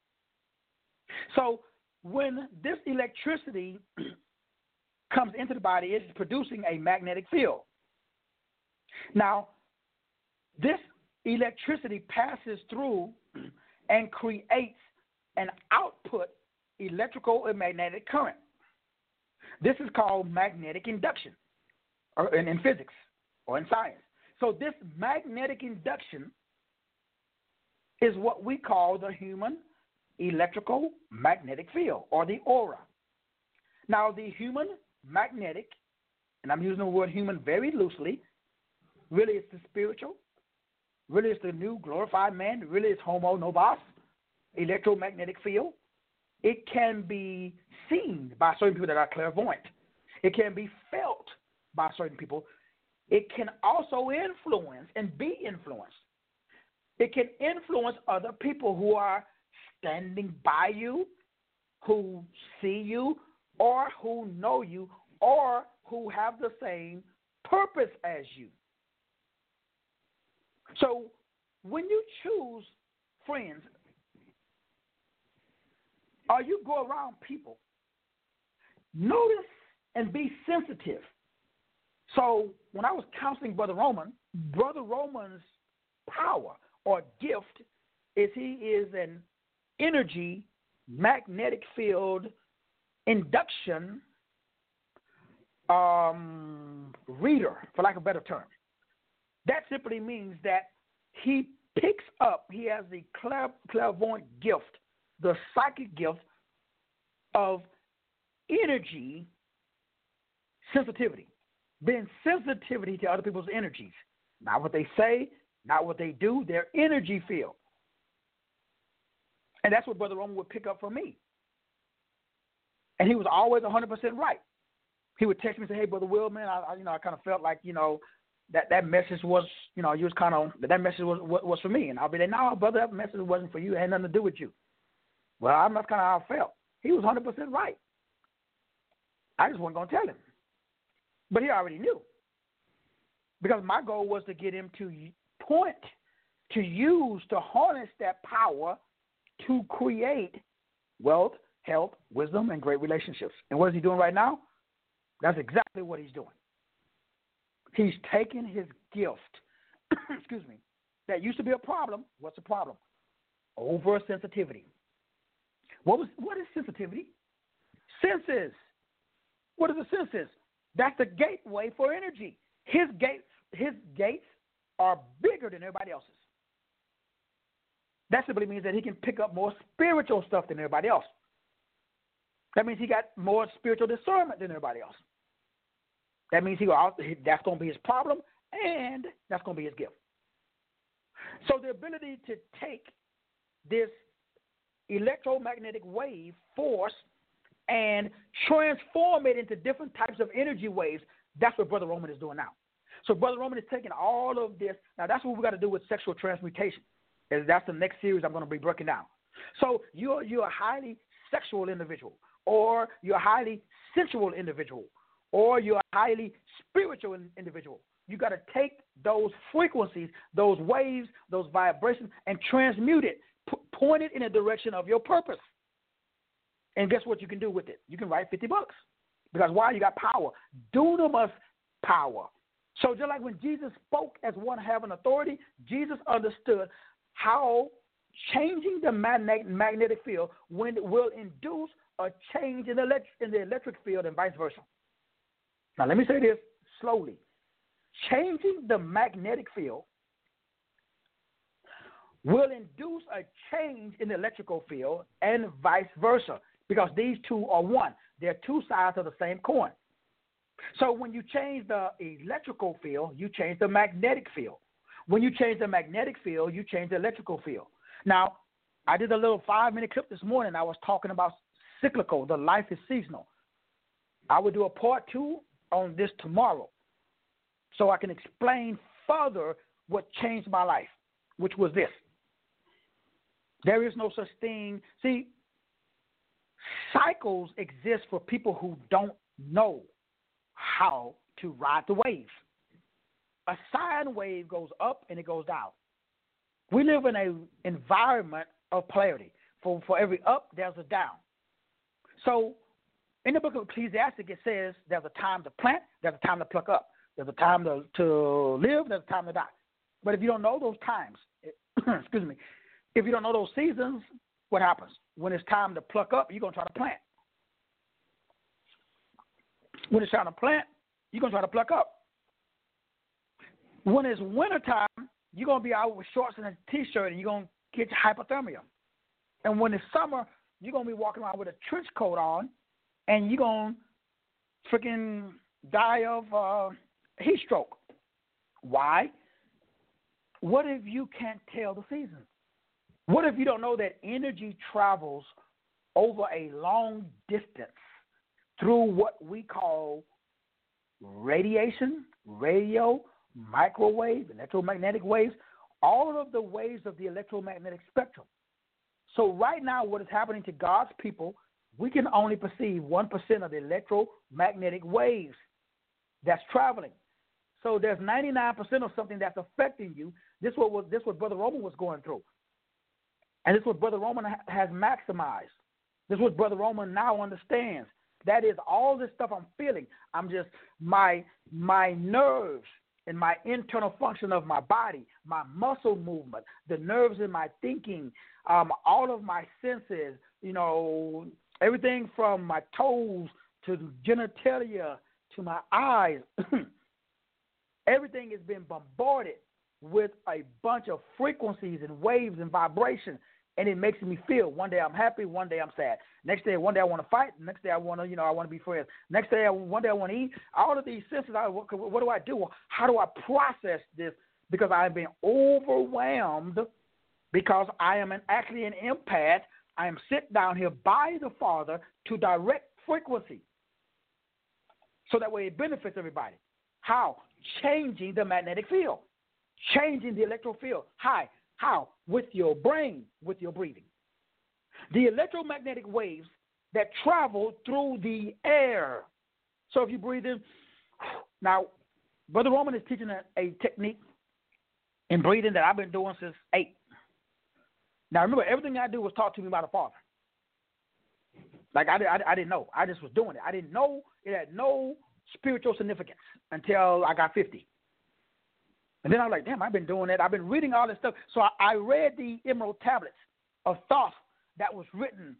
So when this electricity comes into the body, it's producing a magnetic field. Now, this electricity passes through and creates an output electrical and magnetic current. This is called magnetic induction in physics or in science. So this magnetic induction is what we call the human electrical magnetic field, or the aura. Now, the human magnetic, and I'm using the word human very loosely, really it's the spiritual, really it's the new glorified man, really it's homo novus, electromagnetic field. It can be seen by certain people that are clairvoyant. It can be felt by certain people. It can also influence and be influenced. It can influence other people who are standing by you, who see you, or who know you, or who have the same purpose as you. So when you choose friends, or you go around people, notice and be sensitive. So when I was counseling Brother Roman's power or gift is he is an energy magnetic field induction reader, for lack of a better term. That simply means that he picks up, he has the clairvoyant gift, the psychic gift of energy sensitivity, being sensitivity to other people's energies. Not what they say, not what they do, their energy field. And that's what Brother Roman would pick up from me. And he was always 100% right. He would text me and say, "Hey, Brother Will, man, I kind of felt like, that message was, you was kind of, that message was for me." And I'll be like, "No, brother, that message wasn't for you. It had nothing to do with you." Well, that's kind of how I felt. He was 100% right. I just wasn't going to tell him. But he already knew. Because my goal was to get him to point, to use, to harness that power to create wealth, health, wisdom, and great relationships. And what is he doing right now? That's exactly what he's doing. He's taking his gift, excuse me, that used to be a problem. What's the problem? Oversensitivity. What is sensitivity? Senses. What are the senses? That's the gateway for energy. His gates are bigger than everybody else's. That simply means that he can pick up more spiritual stuff than everybody else. That means he got more spiritual discernment than everybody else. That means that's going to be his problem, and that's going to be his gift. So the ability to take this electromagnetic wave force and transform it into different types of energy waves, that's what Brother Roman is doing now. So Brother Roman is taking all of this. Now, that's what we got to do with sexual transmutation. That's the next series I'm going to be breaking down. So you're a highly sexual individual, or you're a highly sensual individual, or you're a highly spiritual individual. You got to take those frequencies, those waves, those vibrations, and transmute it, point it in the direction of your purpose. And guess what you can do with it? You can write $50. Because why? You got power. Dunamis power. So just like when Jesus spoke as one having authority, Jesus understood how changing the magnetic field will induce a change in the electric field and vice versa. Now, let me say this slowly. Changing the magnetic field will induce a change in the electrical field and vice versa, because these two are one. They're two sides of the same coin. So when you change the electrical field, you change the magnetic field. When you change the magnetic field, you change the electrical field. Now, I did a little 5-minute clip this morning. I was talking about cyclical, the life is seasonal. I will do a part 2 on this tomorrow so I can explain further what changed my life, which was this. There is no such thing. See, cycles exist for people who don't know how to ride the wave. A sine wave goes up and it goes down. We live in an environment of polarity. For every up, there's a down. So in the book of Ecclesiastes, it says there's a time to plant, there's a time to pluck up. There's a time to live, there's a time to die. But if you don't know those times, excuse me, if you don't know those seasons, what happens? When it's time to pluck up, you're going to try to plant. When it's time to plant, you're going to try to pluck up. When it's wintertime, you're going to be out with shorts and a T-shirt, and you're going to get hypothermia. And when it's summer, you're going to be walking around with a trench coat on, and you're going to freaking die of heat stroke. Why? What if you can't tell the seasons? What if you don't know that energy travels over a long distance through what we call radiation, radio, microwave, electromagnetic waves, all of the waves of the electromagnetic spectrum? So right now what is happening to God's people, we can only perceive 1% of the electromagnetic waves that's traveling. So there's 99% of something that's affecting you. This is what Brother Roman was going through. And this is what Brother Roman has maximized. This is what Brother Roman now understands. That is all this stuff I'm feeling. I'm just, my nerves and my internal function of my body, my muscle movement, the nerves in my thinking, all of my senses, everything from my toes to the genitalia to my eyes, everything has been bombarded with a bunch of frequencies and waves and vibrations, and it makes me feel. One day I'm happy, one day I'm sad. One day I want to fight. Next day I want to, I want to be friends. One day I want to eat. All of these senses. What do I do? How do I process this? Because I've been overwhelmed. Because I am actually an empath. I am sent down here by the Father to direct frequency, so that way it benefits everybody. How? Changing the magnetic field, changing the electro field. How? With your brain, with your breathing. The electromagnetic waves that travel through the air. So if you breathe in, now, Brother Roman is teaching a technique in breathing that I've been doing since 8. Now remember, everything I do was taught to me by the Father. Like I didn't know. I just was doing it. I didn't know it had no spiritual significance until I got 50. And then I was like, damn, I've been doing that. I've been reading all this stuff. So I read the Emerald Tablets of Thoth that was written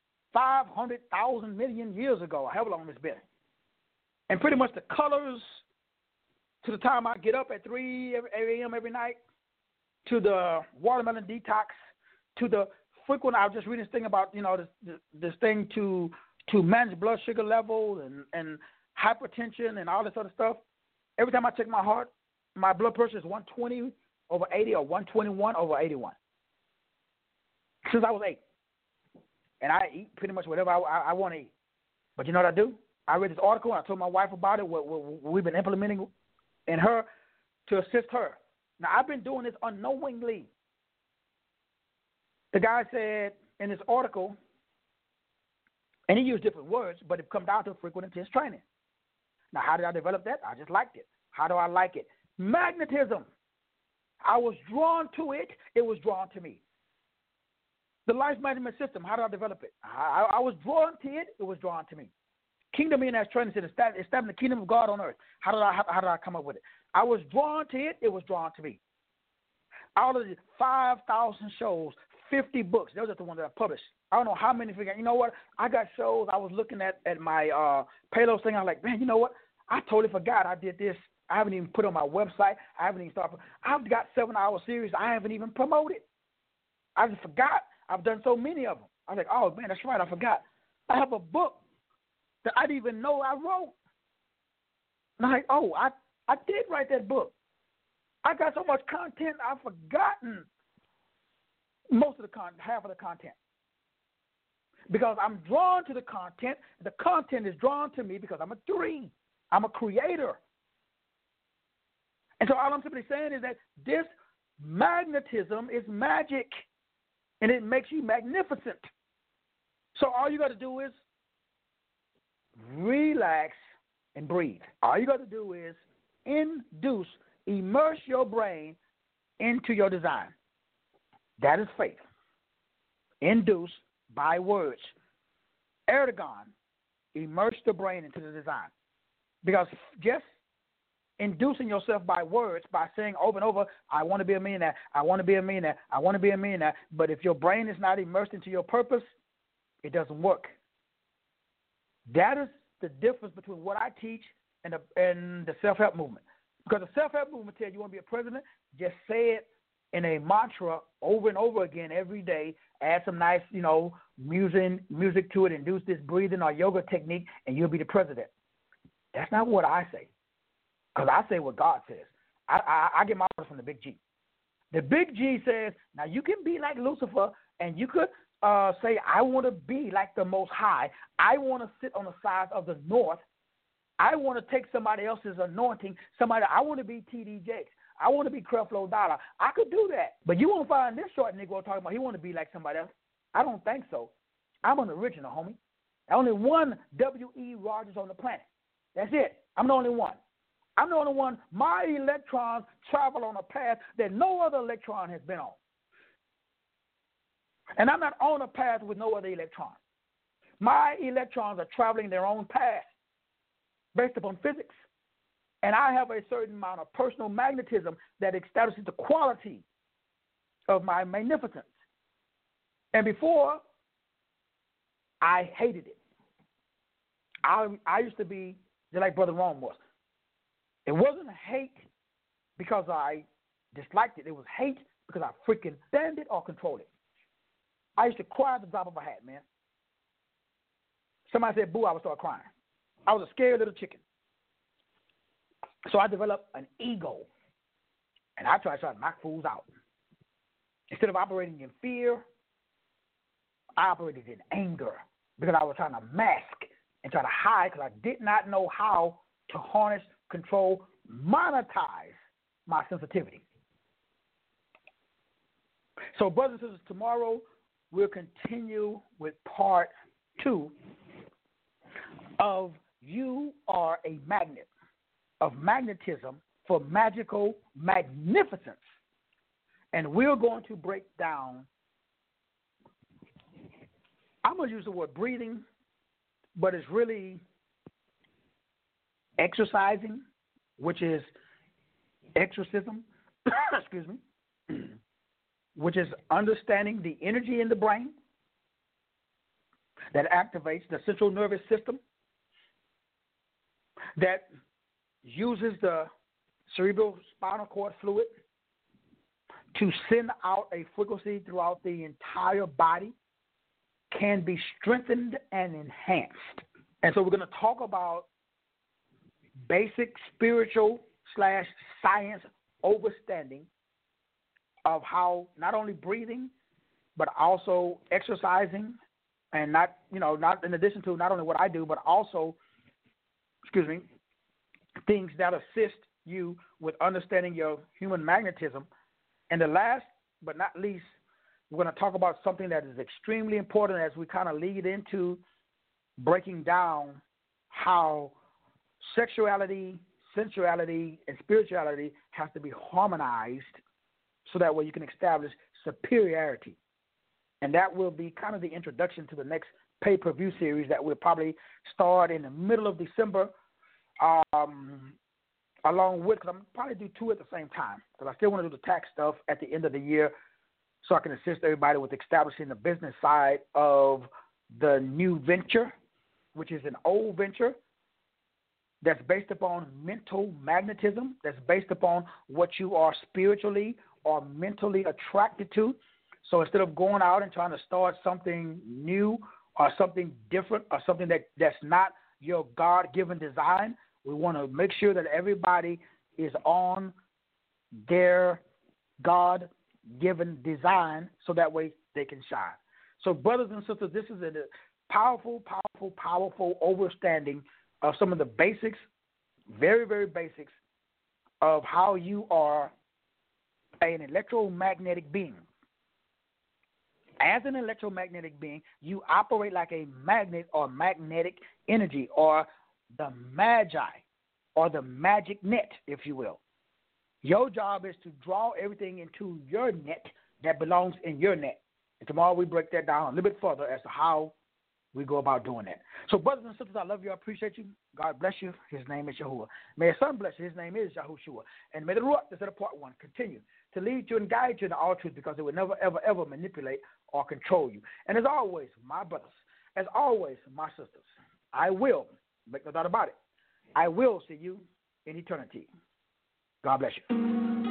500,000 million years ago, however long it's been. And pretty much the colors to the time I get up at 3 a.m. every night, to the watermelon detox, to the frequent, I was just reading this thing about, this thing to manage blood sugar level and hypertension and all this other stuff. Every time I check my heart, my blood pressure is 120 over 80 or 121 over 81. Since I was 8. And I eat pretty much whatever I want to eat. But you know what I do? I read this article and I told my wife about it, what we've been implementing in her to assist her. Now, I've been doing this unknowingly. The guy said in this article, and he used different words, but it comes down to frequent intense training. Now, how did I develop that? I just liked it. How do I like it? Magnetism. I was drawn to it. It was drawn to me. The life management system, how did I develop it? I was drawn to it. It was drawn to me. Kingdom Millionaires Training Center, establishing the kingdom of God on earth. How did I come up with it? I was drawn to it. It was drawn to me. Out of the 5,000 shows, 50 books. Those are the ones that I published. I don't know how many. You know what? I got shows. I was looking at my payload thing. I was like, man, you know what? I totally forgot I did this. I haven't even put it on my website. I haven't even started. I've got 7-hour series I haven't even promoted. I just forgot. I've done so many of them. I was like, oh, man, that's right. I forgot. I have a book that I didn't even know I wrote. And I'm like, oh, I did write that book. I got so much content, I've forgotten half of the content. Because I'm drawn to the content. The content is drawn to me because I'm a 3. I'm a creator. And so all I'm simply saying is that this magnetism is magic. and it makes you magnificent. So all you got to do is relax and breathe. All you got to do is immerse your brain into your design. That is faith. Induce by words. Erdogan immersed the brain into the design. Because just inducing yourself by words, by saying over and over, I want to be a millionaire, I want to be a millionaire, I want to be a millionaire, but if your brain is not immersed into your purpose, it doesn't work. That is the difference between what I teach and the self-help movement. Because the self-help movement tells you want to be a president, just say it in a mantra over and over again every day. Add some nice, music to it, induce this breathing or yoga technique, and you'll be the president. That's not what I say. Because I say what God says. I get my orders from the Big G. The Big G says, now you can be like Lucifer, and you could say, I want to be like the Most High. I want to sit on the sides of the north. I want to take somebody else's anointing. I want to be T.D. Jakes. I want to be Creflo Dollar. I could do that. But you won't find this short Negro talking about he want to be like somebody else. I don't think so. I'm an original, homie. Only one W.E. Rogers on the planet. That's it. I'm the only one. I'm the only one. My electrons travel on a path that no other electron has been on. And I'm not on a path with no other electron. My electrons are traveling their own path based upon physics. And I have a certain amount of personal magnetism that establishes the quality of my magnificence. And before, I hated it. I used to be just like Brother Rome was. It wasn't hate because I disliked it. It was hate because I freaking stand it or control it. I used to cry at the drop of a hat, man. Somebody said boo, I would start crying. I was a scared little chicken. So I developed an ego, and I tried to knock fools out. Instead of operating in fear, I operated in anger because I was trying to mask and try to hide because I did not know how to harness, control, monetize my sensitivity. So, brothers and sisters, tomorrow we'll continue with part 2 of You Are a Magnet, of magnetism for magical magnificence. And we're going to break down, I'm going to use the word breathing, but it's really exercising, which is exorcism, excuse me, which is understanding the energy in the brain that activates the central nervous system, that uses the cerebral spinal cord fluid to send out a frequency throughout the entire body, can be strengthened and enhanced. And so we're going to talk about basic spiritual / science understanding of how not only breathing, but also exercising, and not in addition to not only what I do, but also, things that assist you with understanding your human magnetism. And the last but not least, we're going to talk about something that is extremely important as we kind of lead into breaking down how sexuality, sensuality, and spirituality have to be harmonized so that way you can establish superiority. And that will be kind of the introduction to the next pay-per-view series that we'll probably start in the middle of December, along with, because I'm probably do 2 at the same time, because I still want to do the tax stuff at the end of the year so I can assist everybody with establishing the business side of the new venture, which is an old venture that's based upon mental magnetism, that's based upon what you are spiritually or mentally attracted to. So instead of going out and trying to start something new or something different or something that's not your God-given design, we want to make sure that everybody is on their God-given design so that way they can shine. So brothers and sisters, this is a powerful, powerful, powerful understanding of some of the basics, very, very basics, of how you are an electromagnetic being. As an electromagnetic being, you operate like a magnet or magnetic energy or the magi or the magic net, if you will. Your job is to draw everything into your net that belongs in your net. And tomorrow we break that down a little bit further as to how we go about doing that. So, brothers and sisters, I love you. I appreciate you. God bless you. His name is Yahuwah. May His Son bless you. His name is Yahushua. And may the Ruach, instead of part one, continue to lead you and guide you in all truth, because it will never, ever, ever manipulate or control you. And as always, my brothers, as always, my sisters, I will, make no doubt about it, I will see you in eternity. God bless you.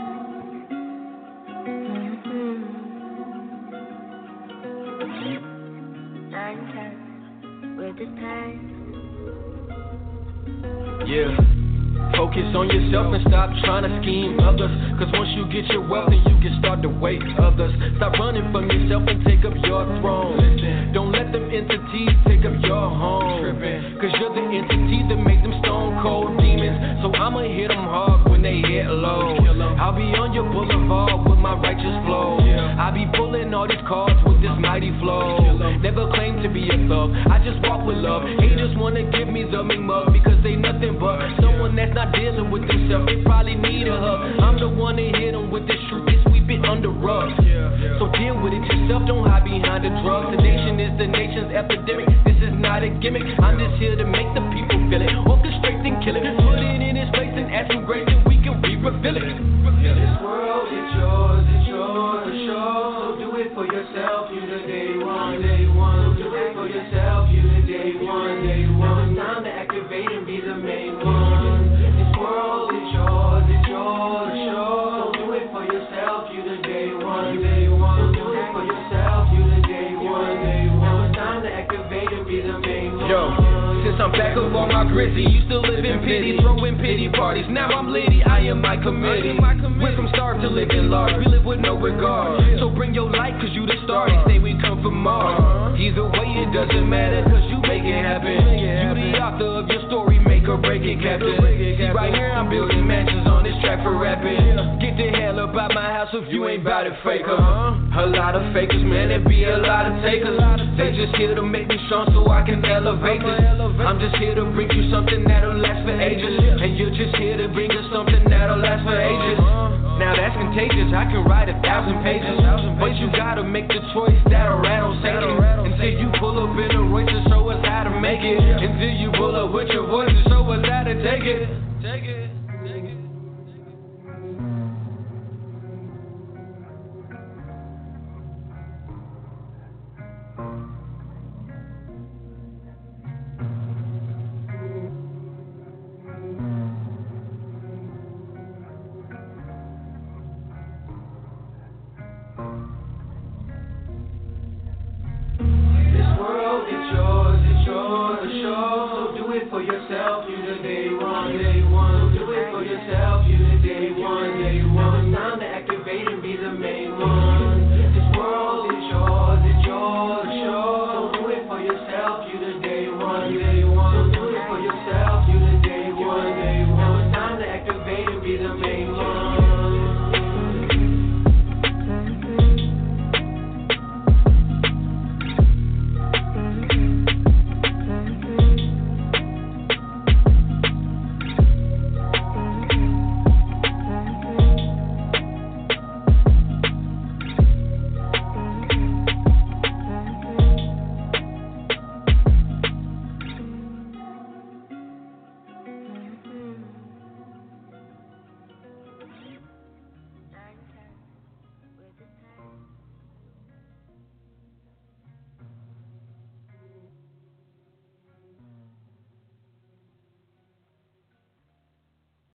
Yeah. Focus on yourself and stop trying to scheme others. Cause once you get your wealth, then you can start to wake others. Stop running from yourself and take up your throne. Don't let them entities take up your home. Cause you're the entity that makes them stone cold demons. So I'ma hit them hard when they hit low. I'll be on your boulevard with my righteous flow. I'll be pulling all these cards with this mighty flow. Never claim to be a thug, I just walk with love. Haters wanna give me the mean mug because they nothing but someone that's not dealing with themselves. They probably need a hug. I'm the one that hit them with the truth and sweep it under rugs. So deal with it yourself, don't hide behind the drugs. The nation is the nation's epidemic. This is not a gimmick. I'm just here to make the people feel it. Orchestrate and kill it. Put it in its place and ask some grace and we can re-reveal it. This world is yours, for sure. So do it for yourself, you the day one. So do it for yourself, you the day one. Now it's time to activate and be the main one. This world is yours, for sure. So do it for yourself, you the day one. So do it for yourself, you the day one. Now it's time to activate and be the main one. Yo. Since I'm back up on my grizzly, used to live in pity, throwing pity parties. Now I'm litty, I am my committee. Went from starved to living large, we live with no regard. So bring your light, cause you the star, they say we come from Mars. Either way it doesn't matter, cause you make it happen. You the author of your story, make or break it, Captain. See right here I'm building mansions on this track for rapping. Get the hell up out my house if you ain't bout it, faker. A lot of fakers, man, there be a lot of takers. They just here to make me strong so I can elevate this. I'm just here to bring you something that'll last for ages. And you're just here to bring us something that'll last for ages. Now that's contagious, I can write 1,000 pages. But you gotta make the choice that'll rattle Satan. Until you pull up in a Royce and show us how to make it. Until you pull up with your voice and show us how to take it.